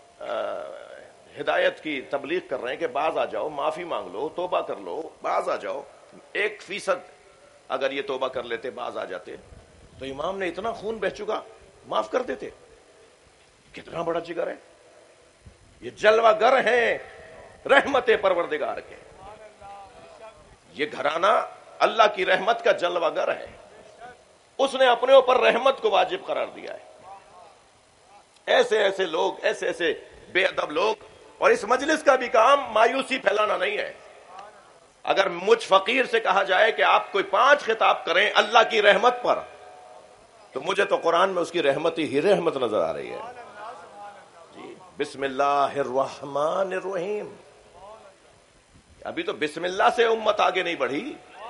ہدایت کی تبلیغ کر رہے ہیں کہ باز آ جاؤ، معافی مانگ لو، توبہ کر لو، باز آ جاؤ. ایک فیصد اگر یہ توبہ کر لیتے، باز آ جاتے، تو امام نے اتنا خون بہ چکا، معاف کر دیتے. کتنا بڑا جگر ہے. یہ جلوہ گر ہیں رحمت پروردگار کے. یہ گھرانہ اللہ کی رحمت کا جلوہ گر ہے. اس نے اپنے اوپر رحمت کو واجب قرار دیا ہے. ایسے ایسے لوگ، ایسے ایسے بے ادب لوگ. اور اس مجلس کا بھی کام مایوسی پھیلانا نہیں ہے. اگر مجھ فقیر سے کہا جائے کہ آپ کوئی پانچ خطاب کریں اللہ کی رحمت پر، تو مجھے تو قرآن میں اس کی رحمت ہی رحمت نظر آ رہی ہے. جی بسم اللہ الرحمن الرحیم. ابھی تو بسم اللہ سے امت آگے نہیں بڑھی.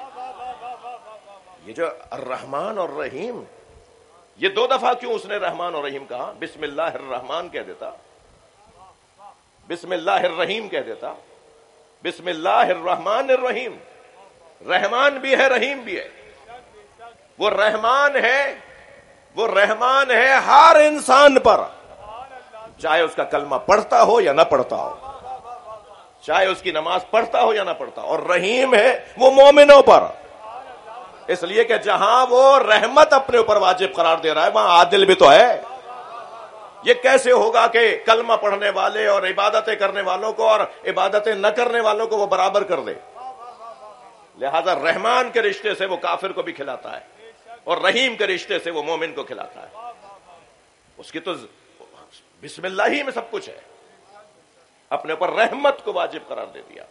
یہ جو الرحمن اور رحیم، یہ دو دفعہ کیوں اس نے رحمان اور رحیم کہا؟ بسم اللہ الرحمن کہہ دیتا، بسم اللہ الرحیم کہہ دیتا. بسم اللہ الرحمن الرحیم، رحمان بھی ہے رحیم بھی ہے. وہ رحمان ہے، وہ رحمان ہے ہر انسان پر، چاہے اس کا کلمہ پڑھتا ہو یا نہ پڑھتا ہو، چاہے اس کی نماز پڑھتا ہو یا نہ پڑھتا ہو. اور رحیم ہے وہ مومنوں پر، اس لیے کہ جہاں وہ رحمت اپنے اوپر واجب قرار دے رہا ہے وہاں عادل بھی تو ہے. یہ کیسے ہوگا کہ کلمہ پڑھنے والے اور عبادتیں کرنے والوں کو اور عبادتیں نہ کرنے والوں کو وہ برابر کر دے؟ لہذا رحمان کے رشتے سے وہ کافر کو بھی کھلاتا ہے اور رحیم کے رشتے سے وہ مومن کو کھلاتا ہے. اس کی تو بسم اللہ ہی میں سب کچھ ہے. اپنے اوپر رحمت کو واجب قرار دے دیا.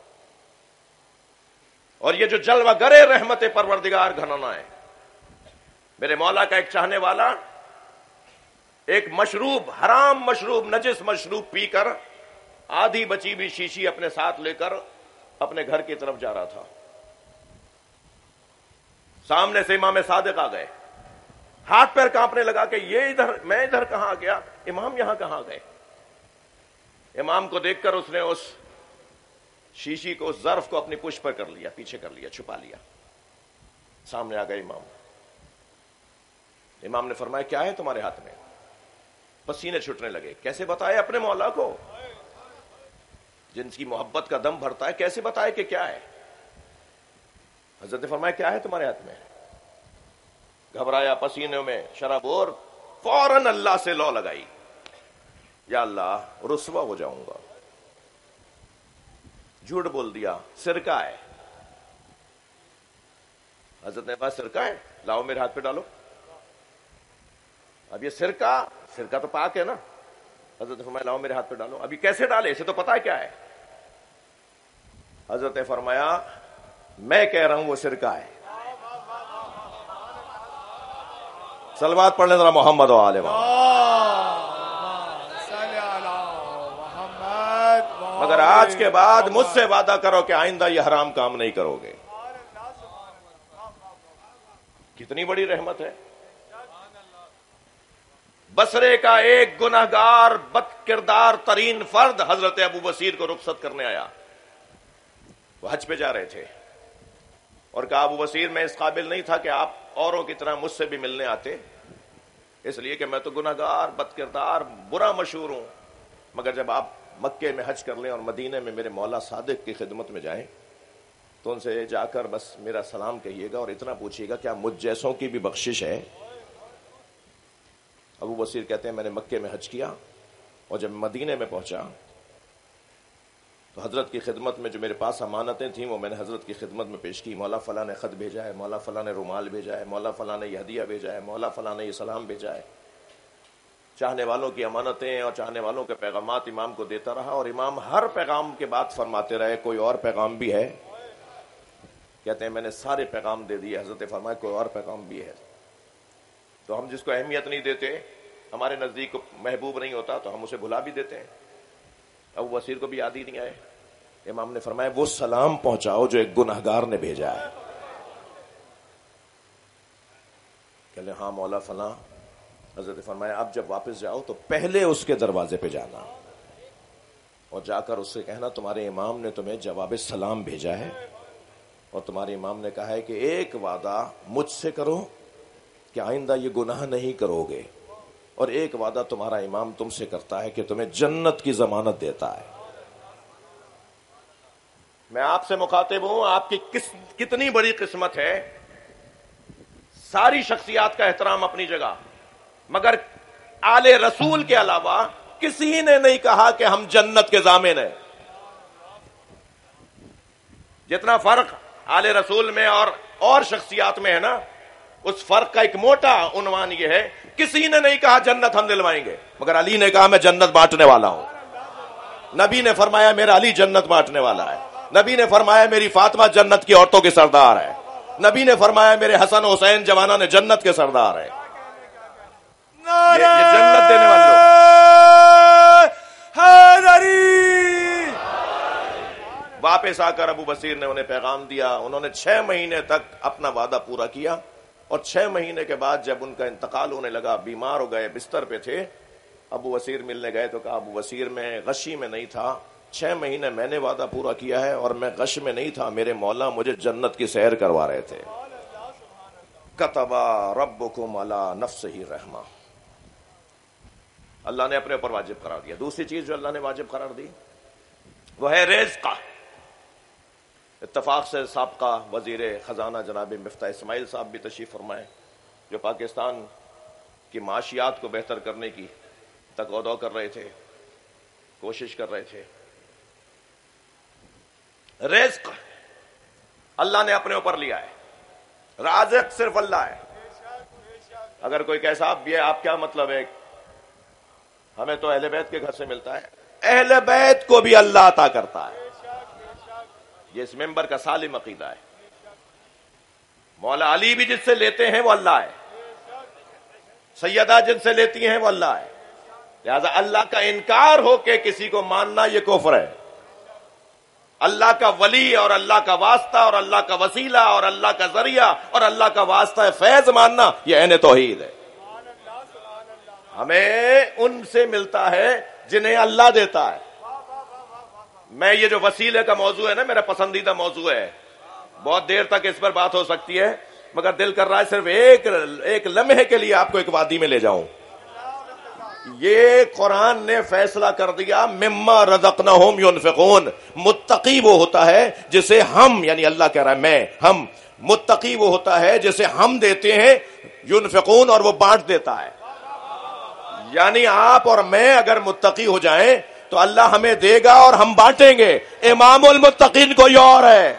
اور یہ جو جلوہ گرے رحمت پروردگار گھنانا ہے. میرے مولا کا ایک چاہنے والا ایک مشروب، حرام مشروب، نجس مشروب پی کر آدھی بچی بھی شیشی اپنے ساتھ لے کر اپنے گھر کی طرف جا رہا تھا. سامنے سے امام صادق آ گئے. ہاتھ پیر کانپنے لگا کہ یہ ادھر، میں ادھر کہاں آ گیا، امام یہاں کہاں گئے. امام کو دیکھ کر اس نے اس شیشی کو، اس ظرف کو اپنی پشت پر کر لیا، پیچھے کر لیا، چھپا لیا. سامنے آ گئے امام. امام نے فرمایا کیا ہے تمہارے ہاتھ میں؟ پسینے چھٹنے لگے. کیسے بتائے اپنے مولا کو جن کی محبت کا دم بھرتا ہے، کیسے بتائے کہ کیا ہے؟ حضرت نے فرمایا کیا ہے تمہارے ہاتھ میں؟ گھبرایا، پسینوں میں شرابور، فوراً اللہ سے لو لگائی، یا اللہ رسوا ہو جاؤں گا. جھوٹ بول دیا، سرکہ ہے. حضرت نے پاس سرکہ ہے، لاؤ میرے ہاتھ پہ ڈالو. اب یہ سرکہ سرکہ تو پاک ہے نا. حضرت نے فرمایا لاؤ میرے ہاتھ پہ ڈالو. ابھی کیسے ڈالے، اسے تو پتا ہے کیا ہے. حضرت نے فرمایا میں کہہ رہا ہوں وہ سرکہ ہے. صلوات پڑھ لیں ذرا محمد و آل محمد. مگر آج کے بعد مجھ سے وعدہ کرو کہ آئندہ یہ حرام کام نہیں کرو گے. کتنی بڑی رحمت ہے. بصرے کا ایک گناہگار بد کردار ترین فرد حضرت ابو بصیر کو رخصت کرنے آیا. وہ حج پہ جا رہے تھے اور کہا ابو بصیر میں اس قابل نہیں تھا کہ آپ اوروں کی طرح مجھ سے بھی ملنے آتے، اس لیے کہ میں تو گناہگار بد کردار برا مشہور ہوں. مگر جب آپ مکے میں حج کر لیں اور مدینے میں میرے مولا صادق کی خدمت میں جائیں تو ان سے جا کر بس میرا سلام کہیے گا اور اتنا پوچھیے گا کیا مجھ جیسوں کی بھی بخشش ہے. ابو بصیر کہتے ہیں میں نے مکے میں حج کیا اور جب مدینے میں پہنچا تو حضرت کی خدمت میں جو میرے پاس امانتیں تھیں وہ میں نے حضرت کی خدمت میں پیش کی. مولا فلاں نے خط بھیجا ہے، مولا فلاں نے رومال بھیجا ہے، مولا فلاں نے یہ ہدیہ بھیجا ہے، مولا فلاں نے یہ سلام بھیجا ہے. چاہنے والوں کی امانتیں اور چاہنے والوں کے پیغامات امام کو دیتا رہا اور امام ہر پیغام کے بعد فرماتے رہے کوئی اور پیغام بھی ہے. کہتے ہیں میں نے سارے پیغام دے دیے. حضرت فرمایا کوئی اور پیغام بھی ہے. تو ہم جس کو اہمیت نہیں دیتے، ہمارے نزدیک محبوب نہیں ہوتا تو ہم اسے بھلا بھی دیتے ہیں. ابو بصیر کو بھی یاد ہی نہیں آئے. امام نے فرمایا وہ سلام پہنچاؤ جو ایک گناہگار نے بھیجا ہے. کہتے ہیں ہاں مولا فلاں. حضرت فرمایا اب جب واپس جاؤ تو پہلے اس کے دروازے پہ جانا اور جا کر اس سے کہنا تمہارے امام نے تمہیں جواب سلام بھیجا ہے اور تمہارے امام نے کہا ہے کہ ایک وعدہ مجھ سے کرو کہ آئندہ یہ گناہ نہیں کرو گے، اور ایک وعدہ تمہارا امام تم سے کرتا ہے کہ تمہیں جنت کی ضمانت دیتا ہے. میں آپ سے مخاطب ہوں، آپ کی کس کتنی بڑی قسمت ہے. ساری شخصیات کا احترام اپنی جگہ، مگر آل رسول کے علاوہ کسی نے نہیں کہا کہ ہم جنت کے ضامن ہیں. جتنا فرق آل رسول میں اور اور شخصیات میں ہے نا، اس فرق کا ایک موٹا عنوان یہ ہے کسی نے نہیں کہا جنت ہم دلوائیں گے، مگر علی نے کہا میں جنت بانٹنے والا ہوں. نبی نے فرمایا میرا علی جنت بانٹنے والا ہے. نبی نے فرمایا میری فاطمہ جنت کی عورتوں کے سردار ہے. نبی نے فرمایا میرے حسن حسین جوانہ نے جنت کے سردار ہے. یہ, یہ جنت دینے والے لوگ. واپس آ کر ابو بصیر نے انہیں پیغام دیا. انہوں نے چھ مہینے تک اپنا وعدہ پورا کیا اور چھ مہینے کے بعد جب ان کا انتقال ہونے لگا, بیمار ہو گئے, بستر پہ تھے, ابو بصیر ملنے گئے تو کہا ابو بصیر میں غشی میں نہیں تھا, چھ مہینے میں نے وعدہ پورا کیا ہے اور میں غش میں نہیں تھا, میرے مولا مجھے جنت کی سیر کروا رہے تھے. کتب ربکم علی نفسہ رحمہ, اللہ نے اپنے اوپر واجب قرار دیا. دوسری چیز جو اللہ نے واجب قرار دی وہ ہے رزق. اتفاق سے سابقہ وزیر خزانہ جناب مفتاح اسماعیل صاحب بھی تشریف فرمائے, جو پاکستان کی معاشیات کو بہتر کرنے کی تقاضا کر رہے تھے, کوشش کر رہے تھے. رزق اللہ نے اپنے اوپر لیا ہے, رازق صرف اللہ ہے. اگر کوئی کہے صاحب یہ آپ کیا مطلب ہے, ہمیں تو اہل بیت کے گھر سے ملتا ہے. اہل بیت کو بھی اللہ عطا کرتا ہے. یہ اس ممبر کا سالم عقیدہ ہے. مولا علی بھی جس سے لیتے ہیں وہ اللہ ہے, سیدہ جن سے لیتی ہیں وہ اللہ ہے. لہذا اللہ کا انکار ہو کے کسی کو ماننا یہ کفر ہے. اللہ کا ولی اور اللہ کا واسطہ اور اللہ کا وسیلہ اور اللہ کا ذریعہ اور اللہ کا واسطہ فیض ماننا یہ عین توحید ہے. ہمیں ان سے ملتا ہے جنہیں اللہ دیتا ہے. میں یہ جو وسیلے کا موضوع ہے نا, میرا پسندیدہ موضوع ہے. بہت دیر تک اس پر بات ہو سکتی ہے, مگر دل کر رہا ہے صرف ایک ایک لمحے کے لیے آپ کو ایک وادی میں لے جاؤں. یہ قرآن نے فیصلہ کر دیا مما رزقناہم ينفقون. متقی وہ ہوتا ہے جسے ہم, یعنی اللہ کہہ رہا ہے میں, ہم, متقی وہ ہوتا ہے جسے ہم دیتے ہیں, ينفقون, اور وہ بانٹ دیتا ہے. یعنی آپ اور میں اگر متقی ہو جائیں تو اللہ ہمیں دے گا اور ہم بانٹیں گے. امام المتقین کوئی اور ہے.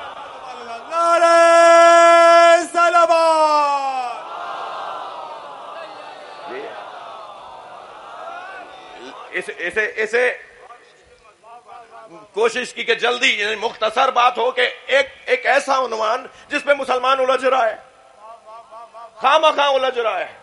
اسے اسے کوشش کی کہ جلدی, یعنی مختصر بات ہو کہ ایک ایک ایسا عنوان جس پہ مسلمان الجھ رہا ہے, خواہ مخواہ الجھ رہا ہے.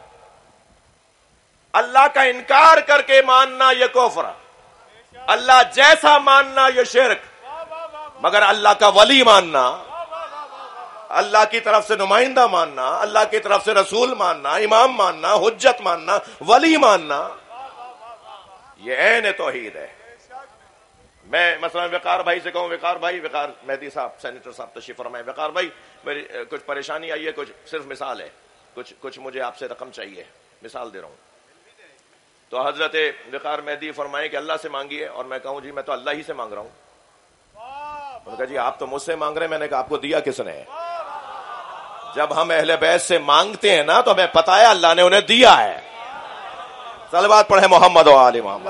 اللہ کا انکار کر کے ماننا یہ کفر, اللہ جیسا ماننا یہ شرک, مگر اللہ کا ولی ماننا, اللہ کی طرف سے نمائندہ ماننا, اللہ کی طرف سے رسول ماننا, امام ماننا, حجت ماننا, ولی ماننا, یہ عین توحید ہے. میں مثلا وقار بھائی سے کہوں, وقار بھائی, وقار مہدی صاحب سینیٹر صاحب تشریف فرمائے, وقار بھائی میری کچھ پریشانی آئی ہے, کچھ صرف مثال ہے, کچھ کچھ مجھے آپ سے رقم چاہیے, مثال دے رہا ہوں. تو حضرت وقار مہدی فرمائے کہ اللہ سے مانگیے, اور میں کہوں جی میں تو اللہ ہی سے مانگ رہا ہوں. انہوں نے کہا جی آپ تو مجھ سے مانگ رہے ہیں. میں نے کہا آپ کو دیا کس نے؟ جب ہم اہل بیت سے مانگتے ہیں نا تو ہمیں پتا ہے اللہ نے انہیں دیا ہے. صلوات پڑھے محمد و آل محمد.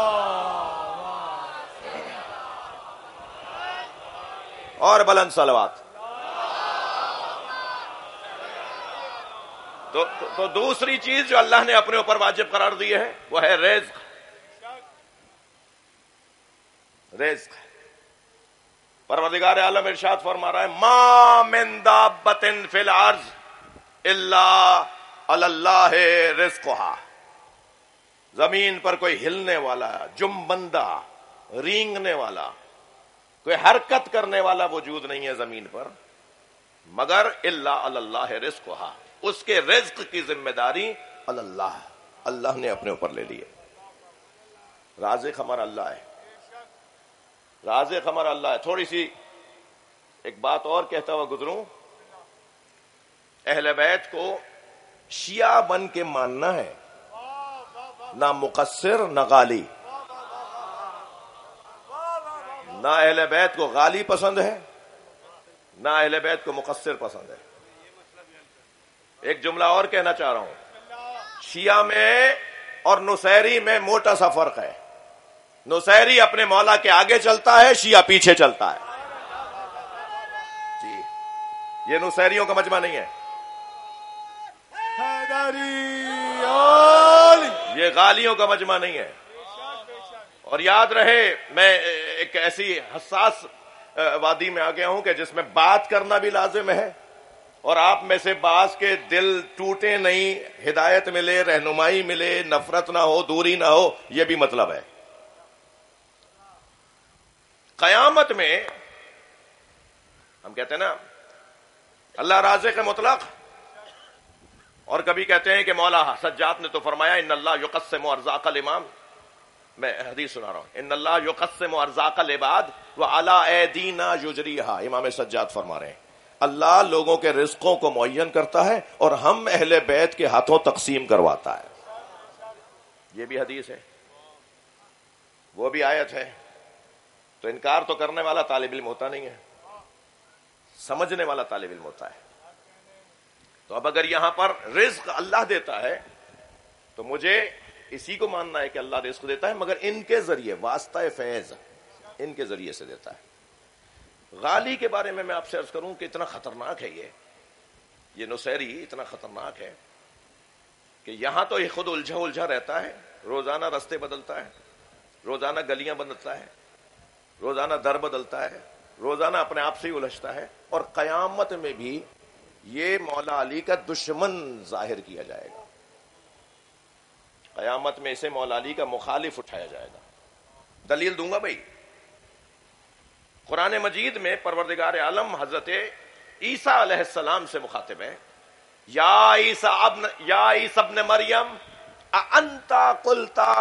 اور بلند صلوات. تو, تو, تو دوسری چیز جو اللہ نے اپنے اوپر واجب قرار دی ہے وہ ہے رزق. رزق پروردگار عالم ارشاد فرما رہا ہے ما من دابۃ فی الارض الا علی اللہ رزقها. زمین پر کوئی ہلنے والا, جنبندہ, رینگنے والا, کوئی حرکت کرنے والا وجود نہیں ہے زمین پر مگر الا علی اللہ رزقها. اس کے رزق کی ذمہ داری اللہ, اللہ نے اپنے اوپر لے لی ہے. رازق ہمارا اللہ ہے, رازق ہمارا اللہ ہے. تھوڑی سی ایک بات اور کہتا ہوا گزروں, اہل بیت کو شیعہ بن کے ماننا ہے, نہ مقصر نہ غالی. نہ اہل بیت کو غالی پسند ہے, نہ اہل بیت کو مقصر پسند ہے. ایک جملہ اور کہنا چاہ رہا ہوں, شیعہ میں اور نصیری میں موٹا سا فرق ہے. نصیری اپنے مولا کے آگے چلتا ہے, شیعہ پیچھے چلتا ہے. جی یہ نصیریوں کا مجمع نہیں ہے, یہ غالیوں کا مجمع نہیں ہے. اور یاد رہے, میں ایک ایسی حساس وادی میں آ گیا ہوں کہ جس میں بات کرنا بھی لازم ہے اور آپ میں سے بعض کے دل ٹوٹے نہیں, ہدایت ملے, رہنمائی ملے, نفرت نہ ہو, دوری نہ ہو, یہ بھی مطلب ہے. قیامت میں ہم کہتے ہیں نا اللہ رازق مطلق, اور کبھی کہتے ہیں کہ مولا سجاد نے تو فرمایا ان اللہ یقسم ارزاق الامام, میں حدیث سنا رہا ہوں, ان اللہ یقسم ارزاق العباد وعلی ایدینا یجریھا. امام سجاد فرما رہے ہیں اللہ لوگوں کے رزقوں کو معین کرتا ہے اور ہم اہل بیت کے ہاتھوں تقسیم کرواتا ہے. یہ بھی حدیث ہے, وہ بھی آیت ہے. تو انکار تو کرنے والا طالب علم ہوتا نہیں ہے, سمجھنے والا طالب علم ہوتا ہے. تو اب اگر یہاں پر رزق اللہ دیتا ہے تو مجھے اسی کو ماننا ہے کہ اللہ رزق دیتا ہے, مگر ان کے ذریعے, واسطہ فیض ان کے ذریعے سے دیتا ہے. غالی کے بارے میں میں آپ سے عرض کروں کہ اتنا خطرناک ہے یہ یہ نصیری اتنا خطرناک ہے کہ یہاں تو یہ خود الجھا الجھا رہتا ہے, روزانہ رستے بدلتا ہے, روزانہ گلیاں بدلتا ہے, روزانہ در بدلتا ہے, روزانہ اپنے آپ سے ہی الجھتا ہے, اور قیامت میں بھی یہ مولا علی کا دشمن ظاہر کیا جائے گا. قیامت میں اسے مولا علی کا مخالف اٹھایا جائے گا. دلیل دوں گا بھائی. قرآن مجید میں پروردگار عالم حضرت عیسیٰ علیہ السلام سے مخاطب ہے, یا عیسیٰ ابن یا عیسیٰ ابن مریم اانت قلتا,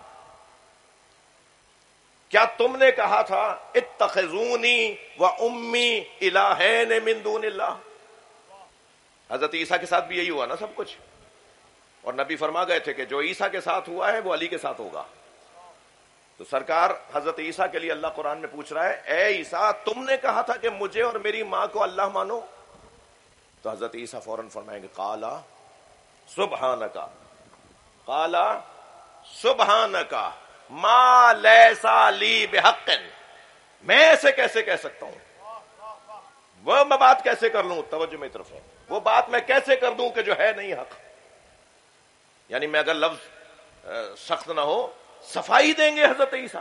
کیا تم نے کہا تھا اتخذونی و امی الہین من دون اللہ. حضرت عیسیٰ کے ساتھ بھی یہی ہوا نا سب کچھ, اور نبی فرما گئے تھے کہ جو عیسیٰ کے ساتھ ہوا ہے وہ علی کے ساتھ ہوگا. تو سرکار حضرت عیسیٰ کے لیے اللہ قرآن میں پوچھ رہا ہے, اے عیسیٰ تم نے کہا تھا کہ مجھے اور میری ماں کو اللہ مانو. تو حضرت عیسیٰ فوراً فرمائیں گے قالا سبحانکا, قالا سبحانکا ما لیسا لی بحق, میں ایسے کیسے کہہ سکتا ہوں, وہ میں بات کیسے کر لوں, توجہ میری طرف ہے, وہ بات میں کیسے کر دوں کہ جو ہے نہیں حق. یعنی میں اگر لفظ سخت نہ ہو صفائی دیں گے حضرت عیسیٰ.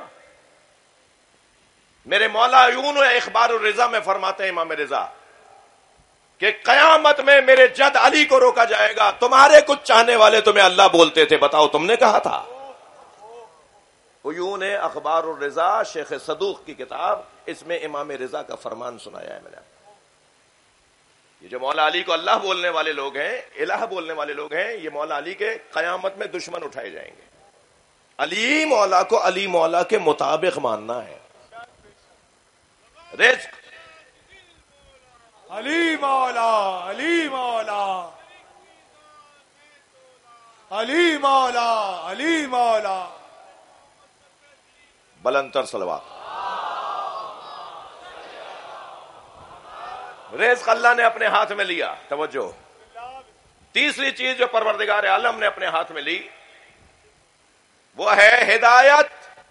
میرے مولا یون اخبار الرضا میں فرماتے ہیں امام رضا کہ قیامت میں میرے جد علی کو روکا جائے گا, تمہارے کچھ چاہنے والے تمہیں اللہ بولتے تھے, بتاؤ تم نے کہا تھا. عیون اخبار الرضا شیخ صدوق کی کتاب, اس میں امام رضا کا فرمان سنایا ہے میں نے. یہ جو مولا علی کو اللہ بولنے والے لوگ ہیں, الہ بولنے والے لوگ ہیں, یہ مولا علی کے قیامت میں دشمن اٹھائے جائیں گے. علی مولا کو علی مولا کے مطابق ماننا ہے. رزق علی مولا علی مولا علی مولا علی مولا. بلندتر صلوات. رزق اللہ نے اپنے ہاتھ میں لیا. توجہ, تیسری چیز جو پروردگار عالم نے اپنے ہاتھ میں لی وہ ہے ہدایت.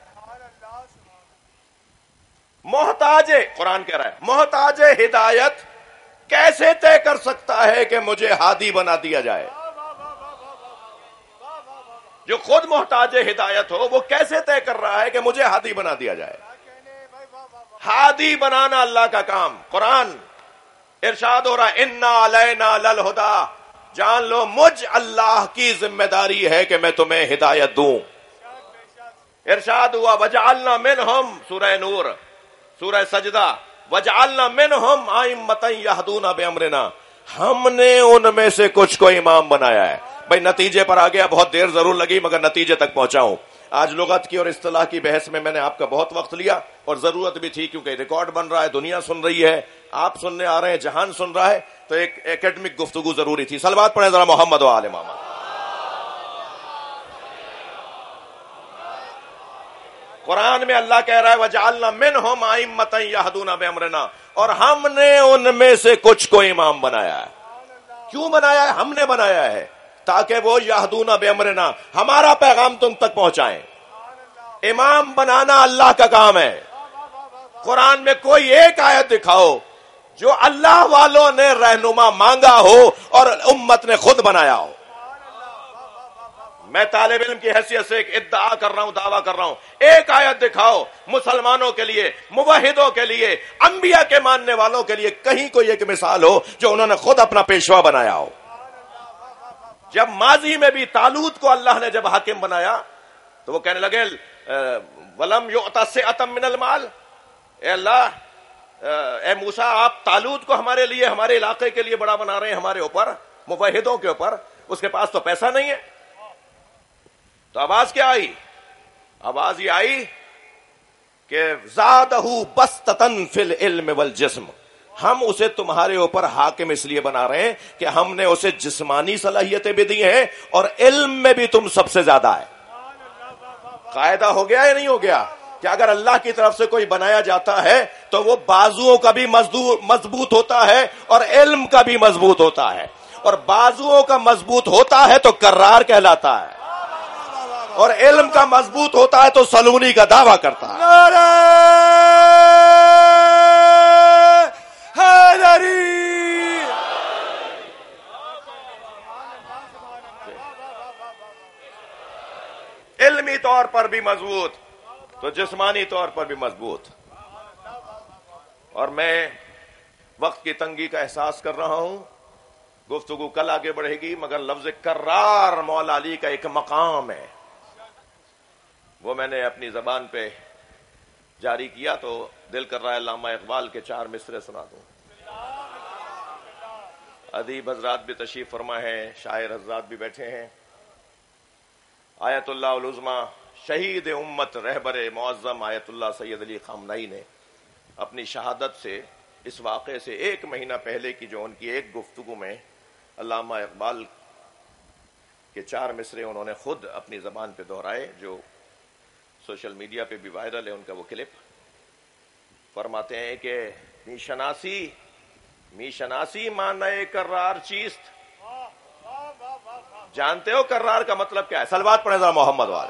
محتاج, قرآن کہہ رہا ہے محتاج ہدایت کیسے طے کر سکتا ہے کہ مجھے ہادی بنا دیا جائے. جو خود محتاج ہدایت ہو وہ کیسے طے کر رہا ہے کہ مجھے ہادی بنا دیا جائے. ہادی بنانا اللہ کا کام. قرآن ارشاد ہو رہا ہے انا علینا للہدی, جان لو مجھ اللہ کی ذمہ داری ہے کہ میں تمہیں ہدایت دوں. ارشاد ہوا وجعلنا منہم, سورہ نور سورہ سجدہ, وجعلنا منہم ائمۃ یہدون بامرنا, ہم نے ان میں سے کچھ کو امام بنایا ہے. بھائی نتیجے پر آ گیا, بہت دیر ضرور لگی مگر نتیجے تک پہنچا ہوں. آج لغت کی اور اصطلاح کی بحث میں میں نے آپ کا بہت وقت لیا, اور ضرورت بھی تھی کیونکہ ریکارڈ بن رہا ہے, دنیا سن رہی ہے, آپ سننے آ رہے ہیں, جہان سن رہا ہے, تو ایک ایکڈمک گفتگو ضروری تھی. صلوات پڑھیں ذرا محمد و آل محمد. قرآن میں اللہ کہہ رہا ہے وجعلنا منہم ائمۃ یہدون بامرنا, اور ہم نے ان میں سے کچھ کو امام بنایا ہے. کیوں بنایا ہے؟ ہم نے بنایا ہے تاکہ وہ یہدون بامرنا, ہمارا پیغام تم تک پہنچائیں. امام بنانا اللہ کا کام ہے. قرآن میں کوئی ایک آیت دکھاؤ جو اللہ والوں نے رہنما مانگا ہو اور امت نے خود بنایا ہو. میں طالب علم کی حیثیت سے ایک ادعا کر رہا ہوں، دعویٰ کر رہا ہوں، ایک آیت دکھاؤ مسلمانوں کے لیے، موحدوں کے لیے، انبیاء کے ماننے والوں کے لیے، کہیں کوئی ایک مثال ہو جو انہوں نے خود اپنا پیشوا بنایا ہو۔ جب ماضی میں بھی طالوت کو اللہ نے جب حاکم بنایا تو وہ کہنے لگے وَلَمْ يُعْطَ سِعَةً مِّنَ الْمَالِ، اے اللہ، اے موسیٰ، آپ طالوت کو ہمارے لیے، ہمارے علاقے کے لیے بڑا بنا رہے ہیں، ہمارے اوپر، موحدوں کے اوپر، اس کے پاس تو پیسہ نہیں ہے۔ تو آواز کیا آئی؟ آواز یہ آئی کہ زَادَهُ بَسْطَةً فِي الْعِلْمِ وَالْجِسْمِ، ہم اسے تمہارے اوپر حاکم اس لیے بنا رہے ہیں کہ ہم نے اسے جسمانی صلاحیتیں بھی دی ہیں اور علم میں بھی تم سب سے زیادہ ہے۔ قاعدہ ہو گیا یا نہیں ہو گیا کہ اگر اللہ کی طرف سے کوئی بنایا جاتا ہے تو وہ بازوؤں کا بھی مضبوط ہوتا ہے اور علم کا بھی مضبوط ہوتا ہے، اور بازوؤں کا مضبوط ہوتا ہے تو کرار کہلاتا ہے، اور علم کا مضبوط ہوتا ہے تو سلونی کا دعویٰ کرتا ہے۔ نعرہ حیدری، علمی طور پر بھی مضبوط تو جسمانی طور پر بھی مضبوط۔ اور میں وقت کی تنگی کا احساس کر رہا ہوں، گفتگو کل آگے بڑھے گی، مگر لفظ کرار مولا علی کا ایک مقام ہے، وہ میں نے اپنی زبان پہ جاری کیا تو دل کر رہا ہے علامہ اقبال کے چار مصرے سنا دوں۔ ادیب حضرات بھی تشریف فرما ہے، شاعر حضرات بھی بیٹھے ہیں۔ آیت اللہ العظمی، شہید امت، رہبر معظم آیت اللہ سید علی خامنئی نے اپنی شہادت سے، اس واقعے سے ایک مہینہ پہلے کی جو ان کی ایک گفتگو میں علامہ اقبال کے چار مصرے انہوں نے خود اپنی زبان پہ دہرائے، جو سوشل میڈیا پہ بھی وائرل ہے ان کا وہ کلپ۔ فرماتے ہیں کہ می شناسی می شناسی معنی کرار چیست، جانتے ہو کرار کا مطلب کیا ہے؟ صلوات پڑھیں ذرا محمد والے۔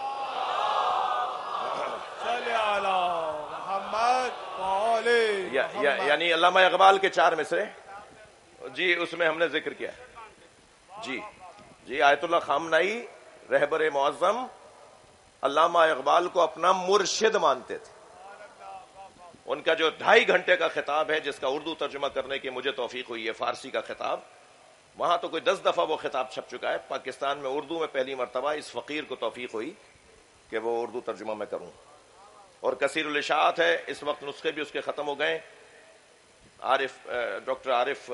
صلی علی محمد وعلی یا- یا- محمد۔ یعنی علامہ اقبال کے چار مصرے، جی اس میں ہم نے ذکر کیا ہے، جی جی آیت اللہ خامنئی رہبر معظم علامہ اقبال کو اپنا مرشد مانتے تھے۔ ان کا جو ڈھائی گھنٹے کا خطاب ہے، جس کا اردو ترجمہ کرنے کی مجھے توفیق ہوئی ہے، فارسی کا خطاب، وہاں تو کوئی دس دفعہ وہ خطاب چھپ چکا ہے، پاکستان میں اردو میں پہلی مرتبہ اس فقیر کو توفیق ہوئی کہ وہ اردو ترجمہ میں کروں، اور کثیر الاشاعت ہے، اس وقت نسخے بھی اس کے ختم ہو گئے۔ عارف ڈاکٹر عارف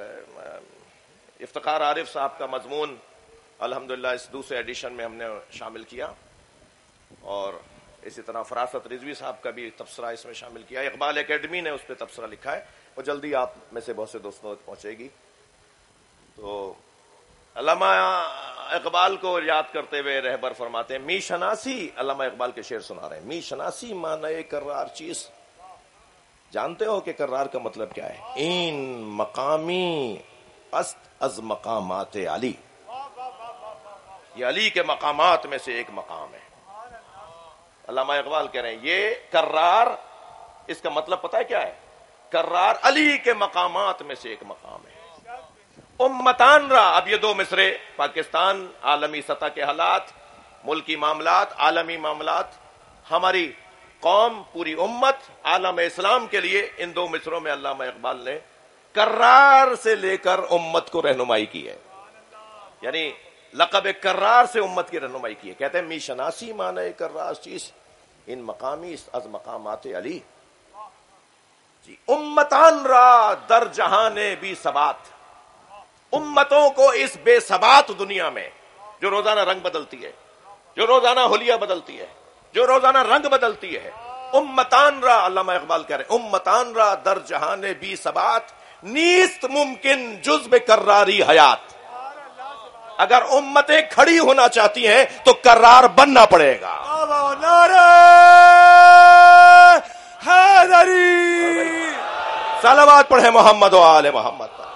افتخار عارف صاحب کا مضمون الحمدللہ اس دوسرے ایڈیشن میں ہم نے شامل کیا، اور اسی طرح فراست رضوی صاحب کا بھی تبصرہ اس میں شامل کیا۔ اقبال اکیڈمی نے اس پہ تبصرہ لکھا ہے، وہ جلدی آپ میں سے بہت سے دوستوں تک پہنچے گی۔ تو علامہ اقبال کو یاد کرتے ہوئے رہبر فرماتے ہیں می شناسی، علامہ اقبال کے شعر سنا رہے ہیں، می شناسی معنی کرار چیز، جانتے ہو کہ کرار کا مطلب کیا ہے؟ این مقامی است از مقامات علی، یہ علی کے مقامات میں سے ایک مقام ہے۔ علامہ اقبال کہہ رہے ہیں یہ کرار، اس کا مطلب پتہ ہے کیا ہے؟ کرار علی کے مقامات میں سے ایک مقام ہے۔ امتان را، اب یہ دو مصرے پاکستان، عالمی سطح کے حالات، ملکی معاملات، عالمی معاملات، ہماری قوم، پوری امت، عالم اسلام کے لیے ان دو مصروں میں علامہ اقبال نے کرار سے لے کر امت کو رہنمائی کی ہے، یعنی لقب کرار سے امت کی رہنمائی کی ہے۔ کہتے ہیں می شناسی معنی کرار چیز ان مقامی از مقامات علی، جی امتان را در جہان بھی ثبات، امتوں کو اس بے ثبات دنیا میں جو روزانہ رنگ بدلتی ہے، جو روزانہ حلیہ بدلتی ہے، جو روزانہ رنگ بدلتی ہے، امتان را، علامہ اقبال کہہ رہے ہیں امتان را در جہان بھی ثبات نیست ممکن جز بے کراری حیات، اگر امتیں کھڑی ہونا چاہتی ہیں تو کرار بننا پڑے گا۔ نعرہ حیدری، صلوات پڑھیں محمد و آل محمد پر۔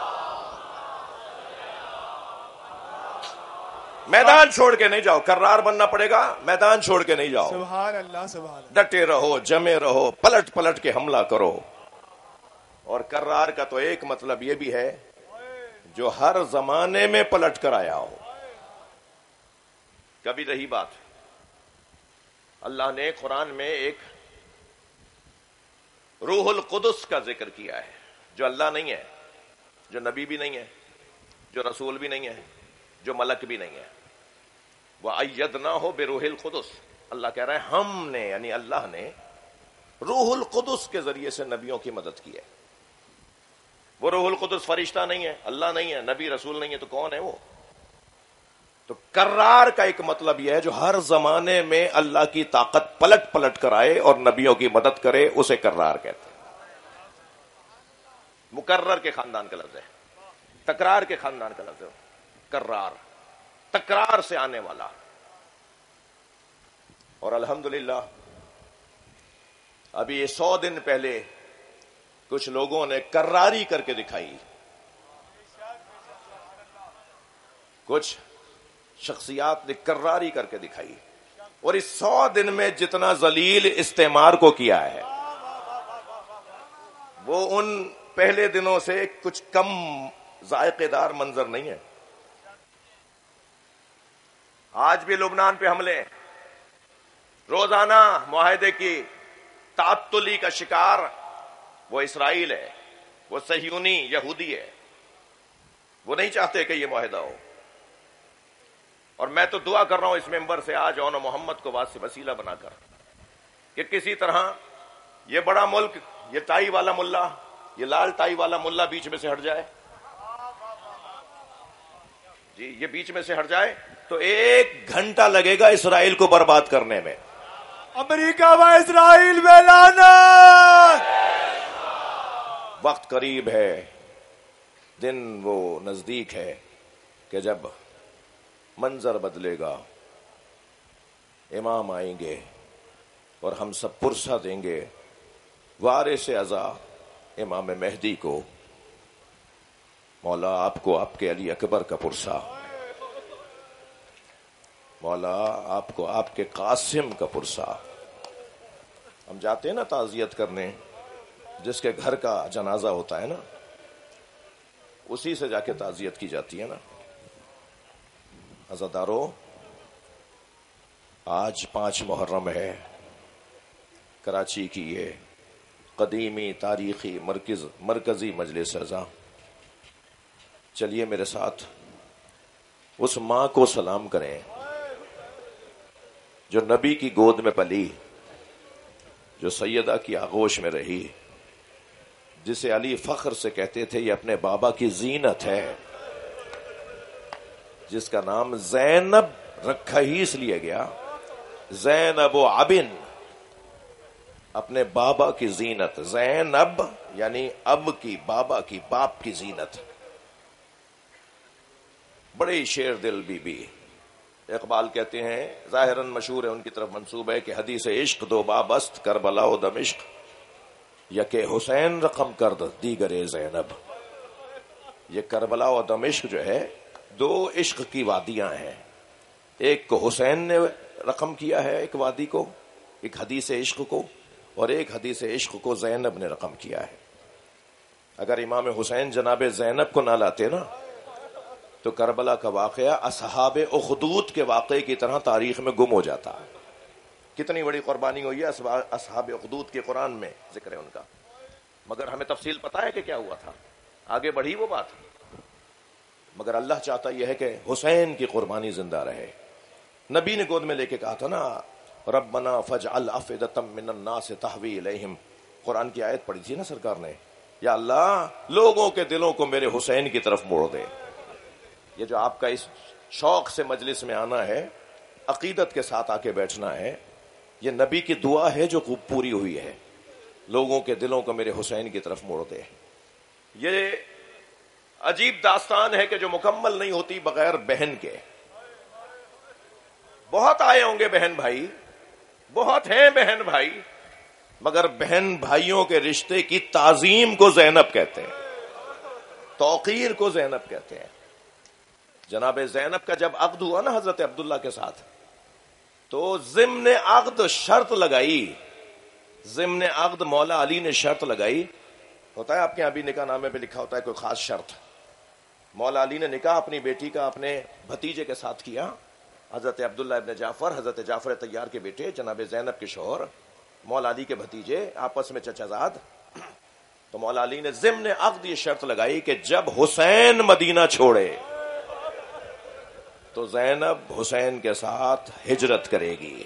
میدان چھوڑ کے نہیں جاؤ، کرار بننا پڑے گا، میدان چھوڑ کے نہیں جاؤ، سبحان اللہ سبحان اللہ۔ ڈٹے رہو، جمے رہو، پلٹ پلٹ کے حملہ کرو۔ اور کرار کا تو ایک مطلب یہ بھی ہے جو ہر زمانے میں پلٹ کر آیا ہو، کبھی رہی بات، اللہ نے قرآن میں ایک روح القدس کا ذکر کیا ہے، جو اللہ نہیں ہے، جو نبی بھی نہیں ہے، جو رسول بھی نہیں ہے، جو ملک بھی نہیں ہے۔ وَأَيَّدْنَاهُ بِرُوحِ الْقُدُسِ، اللہ کہہ رہا ہے ہم نے یعنی اللہ نے روح القدس کے ذریعے سے نبیوں کی مدد کی ہے۔ وہ روح القدس فرشتہ نہیں ہے، اللہ نہیں ہے، نبی رسول نہیں ہے، تو کون ہے وہ؟ تو کرار کا ایک مطلب یہ ہے جو ہر زمانے میں اللہ کی طاقت پلٹ پلٹ کر آئے اور نبیوں کی مدد کرے، اسے کرار کہتے ہیں۔ مکرر کے خاندان کا لفظ ہے، تکرار کے خاندان کا لفظ ہے، کرار، تکرار سے آنے والا۔ اور الحمدللہ ابھی یہ سو دن پہلے کچھ لوگوں نے کراری کر کے دکھائی، کچھ شخصیات نے کراری کر کے دکھائی، اور اس سو دن میں جتنا ذلیل استعمار کو کیا ہے وہ ان پہلے دنوں سے کچھ کم ذائقے دار منظر نہیں ہے۔ آج بھی لبنان پہ حملے، روزانہ معاہدے کی تعطلی کا شکار وہ اسرائیل ہے، وہ صہیونی یہودی ہے، وہ نہیں چاہتے کہ یہ معاہدہ ہو۔ اور میں تو دعا کر رہا ہوں اس ممبر سے آج اون محمد کو وسیلہ بنا کر کہ کسی طرح یہ بڑا ملک، یہ ٹائی والا ملا، یہ لال ٹائی والا ملا بیچ میں سے ہٹ جائے، جی یہ بیچ میں سے ہٹ جائے تو ایک گھنٹہ لگے گا اسرائیل کو برباد کرنے میں۔ امریکہ و اسرائیل میں لعنت۔ وقت قریب ہے، دن وہ نزدیک ہے کہ جب منظر بدلے گا، امام آئیں گے اور ہم سب پرسہ دیں گے وارث عزا امام مہدی کو، مولا آپ کو آپ کے علی اکبر کا پرسہ، مولا آپ کو آپ کے قاسم کا پرسہ۔ ہم جاتے ہیں نا تعزیت کرنے، جس کے گھر کا جنازہ ہوتا ہے نا اسی سے جا کے تعزیت کی جاتی ہے نا۔ عزادارو، آج پانچ محرم ہے، کراچی کی یہ قدیمی تاریخی مرکز مرکزی مجلس رضا، چلیے میرے ساتھ اس ماں کو سلام کریں جو نبی کی گود میں پلی، جو سیدہ کی آغوش میں رہی، جسے علی فخر سے کہتے تھے یہ اپنے بابا کی زینت ہے، جس کا نام زینب رکھا ہی اس لیے گیا، زینب و ابن، اپنے بابا کی زینت، زینب یعنی اب کی، بابا کی، باپ کی زینت۔ بڑی شیر دل بی بی، اقبال کہتے ہیں، ظاہراً مشہور ہے، ان کی طرف منسوب ہے کہ حدیث عشق دو بابست کربلا و دمشق، یک حسین رقم کرد دیگر زینب۔ یہ کربلا و دمشق جو ہے دو عشق کی وادیاں ہیں، ایک کو حسین نے رقم کیا ہے، ایک وادی کو، ایک حدیث عشق کو، اور ایک حدیث عشق کو زینب نے رقم کیا ہے۔ اگر امام حسین جناب زینب کو نہ لاتے نا تو کربلا کا واقعہ اصحاب اخدود کے واقعے کی طرح تاریخ میں گم ہو جاتا ہے۔ کتنی بڑی قربانی ہوئی ہے اصحاب اخدود کے، قرآن میں ذکر ہے ان کا، مگر ہمیں تفصیل پتہ ہے کہ کیا ہوا تھا، آگے بڑھی وہ بات، مگر اللہ چاہتا یہ ہے کہ حسین کی قربانی زندہ رہے۔ نبی نے گود میں لے کے کہا تھا نا، ربنا فجعل افئدۃ من الناس تہوی الیہم، قرآن کی آیت پڑھی تھی نا سرکار نے، یا اللہ لوگوں کے دلوں کو میرے حسین کی طرف موڑ دے۔ یہ جو آپ کا اس شوق سے مجلس میں آنا ہے، عقیدت کے ساتھ آ کے بیٹھنا ہے، یہ نبی کی دعا ہے جو خوب پوری ہوئی ہے، لوگوں کے دلوں کو میرے حسین کی طرف موڑ دے۔ یہ عجیب داستان ہے کہ جو مکمل نہیں ہوتی بغیر بہن کے۔ بہت آئے ہوں گے بہن بھائی، بہت ہیں بہن بھائی، مگر بہن بھائیوں کے رشتے کی تعظیم کو زینب کہتے ہیں، توقیر کو زینب کہتے ہیں۔ جناب زینب کا جب عقد ہوا نا حضرت عبداللہ کے ساتھ، تو ضمن عقد شرط لگائی، ضمن عقد مولا علی نے شرط لگائی، ہوتا ہے آپ کے یہاں بھی نکاح نامے پہ لکھا ہوتا ہے کوئی خاص شرط، مولا علی نے نکاح اپنی بیٹی کا اپنے بھتیجے کے ساتھ کیا، حضرت عبداللہ ابن جعفر حضرت جعفر طیار کے بیٹے جناب زینب کے شوہر مولا علی کے بھتیجے آپس میں چچا زاد. تو مولا علی نے ضمن عقد یہ شرط لگائی کہ جب حسین مدینہ چھوڑے تو زینب حسین کے ساتھ ہجرت کرے گی.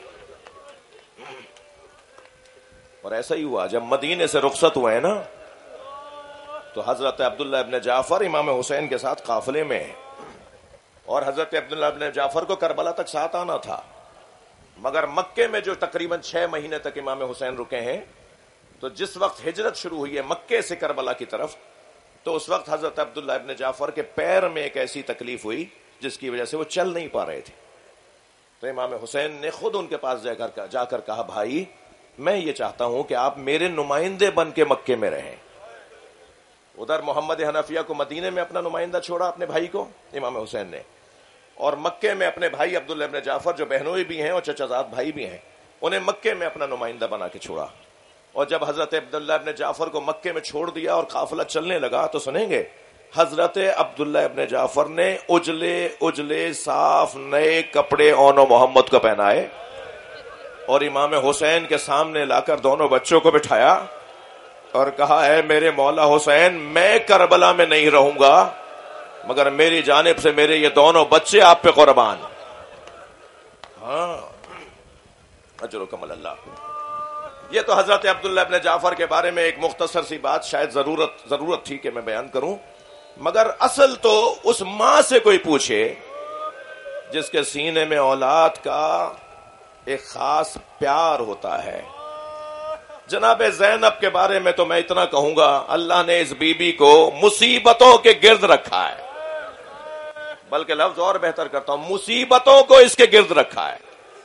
اور ایسا ہی ہوا. جب مدینے سے رخصت ہوئے نا تو حضرت عبداللہ ابن جعفر امام حسین کے ساتھ قافلے میں، اور حضرت عبداللہ ابن جعفر کو کربلا تک ساتھ آنا تھا، مگر مکے میں جو تقریباً چھ مہینے تک امام حسین رکے ہیں، تو جس وقت ہجرت شروع ہوئی ہے مکے سے کربلا کی طرف، تو اس وقت حضرت عبداللہ ابن جعفر کے پیر میں ایک ایسی تکلیف ہوئی جس کی وجہ سے وہ چل نہیں پا رہے تھے. تو امام حسین نے خود ان کے پاس جا کر جا کر کہا بھائی میں یہ چاہتا ہوں کہ آپ میرے نمائندے بن کے مکے میں رہیں. ادھر محمد حنفیہ کو مدینے میں اپنا نمائندہ چھوڑا اپنے بھائی کو امام حسین نے، اور مکے میں اپنے بھائی عبداللہ ابن جعفر جو بہنوئی بھی ہیں اور چچا زاد بھائی بھی ہیں انہیں مکے میں اپنا نمائندہ بنا کے چھوڑا. اور جب حضرت عبداللہ ابن جعفر کو مکے میں چھوڑ دیا اور قافلہ چلنے لگا تو سنیں گے حضرت عبداللہ ابن جعفر نے اجلے اجلے صاف نئے کپڑے اون و محمد کو پہنائے اور امام حسین کے سامنے لا کر دونوں بچوں کو بٹھایا اور کہا اے میرے مولا حسین میں کربلا میں نہیں رہوں گا مگر میری جانب سے میرے یہ دونوں بچے آپ پہ قربان. ہاں اجرکم اللہ. یہ تو حضرت عبداللہ ابن جعفر کے بارے میں ایک مختصر سی بات شاید ضرورت ضرورت تھی کہ میں بیان کروں، مگر اصل تو اس ماں سے کوئی پوچھے جس کے سینے میں اولاد کا ایک خاص پیار ہوتا ہے. جناب زینب کے بارے میں تو میں اتنا کہوں گا اللہ نے اس بی بی کو مصیبتوں کے گرد رکھا ہے، بلکہ لفظ اور بہتر کرتا ہوں مصیبتوں کو اس کے گرد رکھا ہے.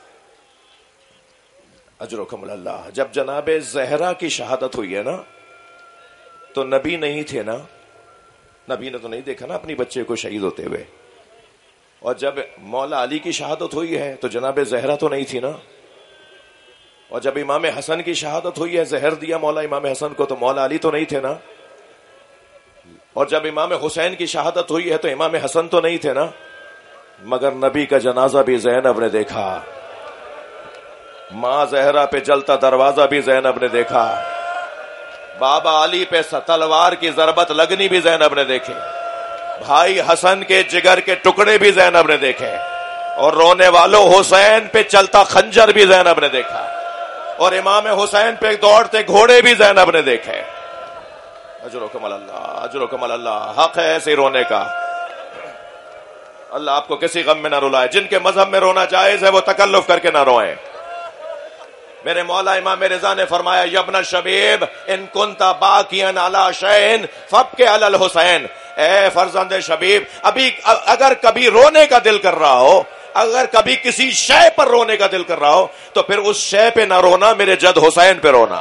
اجرکم اللہ. جب جناب زہرا کی شہادت ہوئی ہے نا تو نبی نہیں تھے نا، نبی نے تو نہیں دیکھا نا اپنی بچے کو شہید ہوتے ہوئے. اور جب مولا علی کی شہادت ہوئی ہے تو جناب زہرا تو نہیں تھی نا. اور جب امام حسن کی شہادت ہوئی ہے زہر دیا مولا امام حسن کو تو مولا علی تو نہیں تھے نا. اور جب امام حسین کی شہادت ہوئی ہے تو امام حسن تو نہیں تھے نا. مگر نبی کا جنازہ بھی زینب نے دیکھا، ماں زہرا پہ جلتا دروازہ بھی زینب نے دیکھا، بابا علی پہ تلوار کی ضربت لگنی بھی زینب نے دیکھے، بھائی حسن کے جگر کے ٹکڑے بھی زینب نے دیکھے، اور رونے والوں حسین پہ چلتا خنجر بھی زینب نے دیکھا، اور امام حسین پہ دوڑتے گھوڑے بھی زینب نے دیکھے. اجرکم اللہ اجرکم اللہ. حق ہے ایسے رونے کا. اللہ آپ کو کسی غم میں نہ رلائے. جن کے مذہب میں رونا جائز ہے وہ تکلف کر کے نہ روئیں. میرے مولا امام رضا نے فرمایا یبن شبیب ان کنت باکیا علی شیء فابکی علی الحسین. اے فرزند شبیب ابھی اگر کبھی رونے کا دل کر رہا ہو، اگر کبھی کسی شے پر رونے کا دل کر رہا ہو تو پھر اس شے پہ نہ رونا، میرے جد حسین پہ رونا.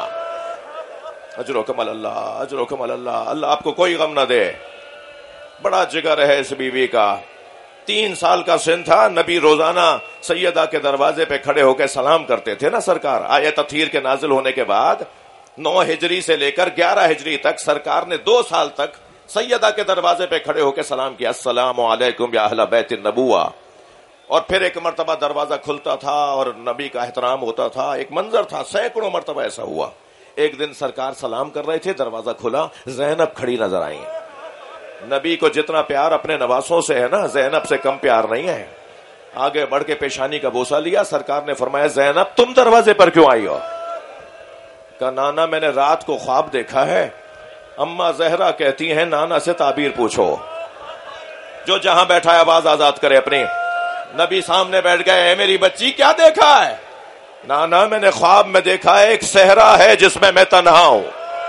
اجرکم اللہ اجرکم اللہ. اللہ آپ کو کوئی غم نہ دے. بڑا جگر ہے اس بیوی کا. تین سال کا سن تھا، نبی روزانہ سیدہ کے دروازے پہ کھڑے ہو کے سلام کرتے تھے نا سرکار. آیت تطہیر کے نازل ہونے کے بعد نو ہجری سے لے کر گیارہ ہجری تک سرکار نے دو سال تک سیدہ کے دروازے پہ کھڑے ہو کے سلام کیا، السلام علیکم یا اہل بیت النبوہ. اور پھر ایک مرتبہ دروازہ کھلتا تھا اور نبی کا احترام ہوتا تھا. ایک منظر تھا، سینکڑوں مرتبہ ایسا ہوا. ایک دن سرکار سلام کر رہے تھے، دروازہ کھلا، زینب کھڑی نظر آئی. نبی کو جتنا پیار اپنے نواسوں سے ہے نا زینب سے کم پیار نہیں ہے. آگے بڑھ کے پیشانی کا بوسہ لیا. سرکار نے فرمایا زینب تم دروازے پر کیوں آئی ہو؟ کہا نانا میں نے رات کو خواب دیکھا ہے، اماں زہرا کہتی ہیں نانا سے تعبیر پوچھو. جو جہاں بیٹھا ہے آواز آزاد کرے اپنی. نبی سامنے بیٹھ گئے. اے میری بچی کیا دیکھا ہے؟ نانا میں نے خواب میں دیکھا ہے ایک صحرا ہے جس میں میں تنہا ہوں،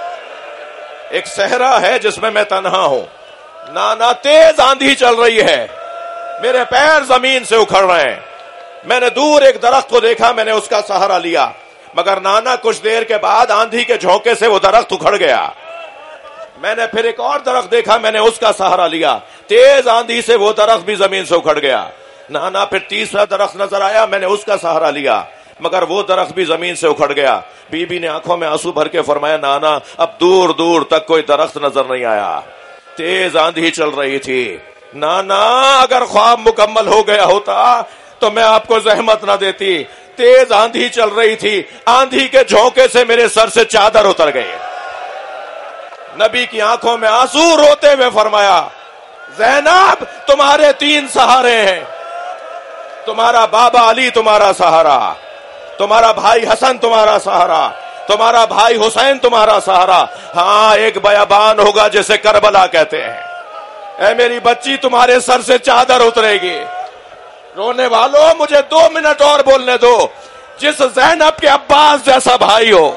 ایک صحرا ہے جس میں میں تنہا ہوں. نانا تیز آندھی چل رہی ہے، میرے پیر زمین سے اکھڑ رہے ہیں. میں نے دور ایک درخت کو دیکھا، میں نے اس کا سہارا لیا، مگر نانا کچھ دیر کے بعد آندھی کے جھونکے سے وہ درخت اکھڑ گیا. میں نے پھر ایک اور درخت دیکھا، میں نے اس کا سہارا لیا، تیز آندھی سے وہ درخت بھی زمین سے اکھڑ گیا. نانا پھر تیسرا درخت نظر آیا، میں نے اس کا سہارا لیا، مگر وہ درخت بھی زمین سے اکھڑ گیا. بی بی نے آنکھوں میں آنسو بھر کے فرمایا نانا اب دور دور تک کوئی درخت نظر نہیں آیا، تیز آندھی چل رہی تھی. نانا اگر خواب مکمل ہو گیا ہوتا تو میں آپ کو زحمت نہ دیتی. تیز آندھی چل رہی تھی, آندھی کے جھونکے سے میرے سر سے چادر اتر گئی. نبی کی آنکھوں میں آنسو, روتے ہوئے فرمایا زینب تمہارے تین سہارے ہیں, تمہارا بابا علی تمہارا سہارا, تمہارا بھائی حسن تمہارا سہارا, تمہارا بھائی حسین تمہارا سہارا, ہاں ایک بیابان ہوگا جسے کربلا کہتے ہیں. اے میری بچی تمہارے سر سے چادر اترے گی. رونے والوں مجھے دو منٹ اور بولنے دو. جس زینب کے عباس جیسا بھائی ہو,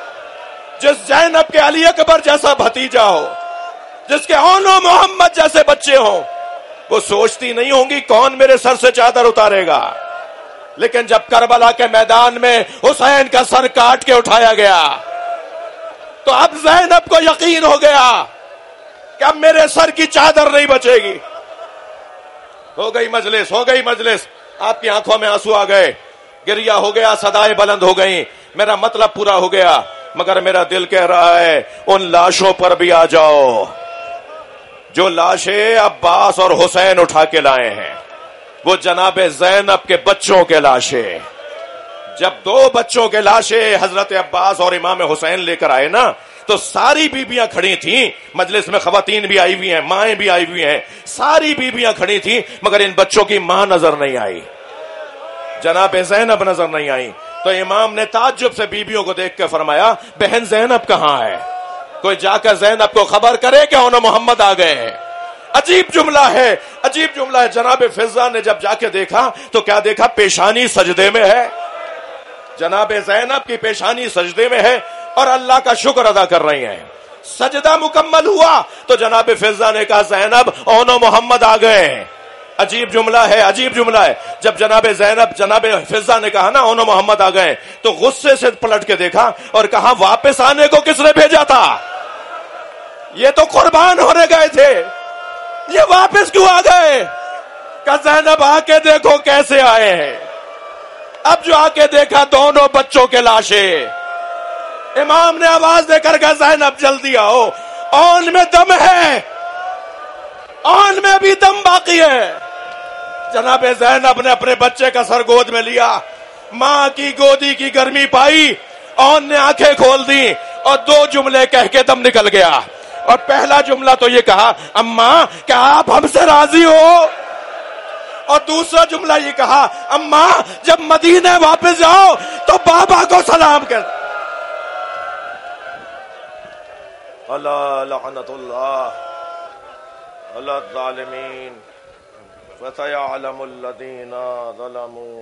جس زینب کے علی اکبر جیسا بھتیجا ہو, جس کے اون و محمد جیسے بچے ہوں, وہ سوچتی نہیں ہوں گی کون میرے سر سے چادر اتارے گا. لیکن جب کربلا کے میدان میں حسین کا سر کاٹ کے اٹھایا گیا تو اب زینب کو یقین ہو گیا کہ اب میرے سر کی چادر نہیں بچے گی. ہو گئی مجلس, ہو گئی مجلس, آپ کی آنکھوں میں آنسو آ گئے, گریا ہو گیا, صدائیں بلند ہو گئیں. میرا مطلب پورا ہو گیا, مگر میرا دل کہہ رہا ہے ان لاشوں پر بھی آ جاؤ جو لاشیں عباس اور حسین اٹھا کے لائے ہیں. وہ جناب زینب کے بچوں کے لاشیں. جب دو بچوں کے لاشیں حضرت عباس اور امام حسین لے کر آئے نا, تو ساری بیبیاں کھڑی تھیں. مجلس میں خواتین بھی آئی ہوئی ہیں, مائیں بھی آئی ہوئی ہیں, ساری بیبیاں کھڑی تھیں, مگر ان بچوں کی ماں نظر نہیں آئی, جناب زینب نظر نہیں آئی. تو امام نے تعجب سے بیبیوں کو دیکھ کے فرمایا بہن زینب کہاں ہے؟ کوئی جا کر زینب کو خبر کرے کہ انہوں محمد آ گئے ہیں. عجیب جملہ ہے, عجیب جملہ ہے. جناب فضہ نے جب جا کے دیکھا تو کیا دیکھا؟ پیشانی سجدے میں ہے. جناب زینب کی پیشانی سجدے میں ہے اور اللہ کا شکر ادا کر رہی ہیں. سجدہ مکمل ہوا تو جناب فضہ نے کہا زینب اونو محمد آ گئے ہیں. عجیب جملہ ہے, عجیب جملہ ہے. جب جناب زینب جناب فضہ نے کہا نا اونو محمد آ گئے, تو غصے سے پلٹ کے دیکھا اور کہا واپس آنے کو کس نے بھیجا تھا؟ یہ تو قربان ہونے گئے تھے, یہ واپس کیوں آ گئے؟ کہ زینب آ کے دیکھو کیسے آئے ہیں. اب جو آ کے دیکھا دونوں بچوں کے لاشیں. امام نے آواز دے کر کہا زینب جلدی آؤ, اون میں دم ہے, اون میں بھی دم باقی ہے. جناب زینب نے اپنے بچے کا سر گود میں لیا, ماں کی گودی کی گرمی پائی, اون نے آنکھیں کھول دی اور دو جملے کہہ کے دم نکل گیا. اور پہلا جملہ تو یہ کہا اماں کیا آپ ہم سے راضی ہو؟ اور دوسرا جملہ یہ کہا اماں جب مدینے واپس جاؤ تو بابا کو سلام کر. اللہ لعنت اللہ علی الظالمین وسيعلم الذين ظلموا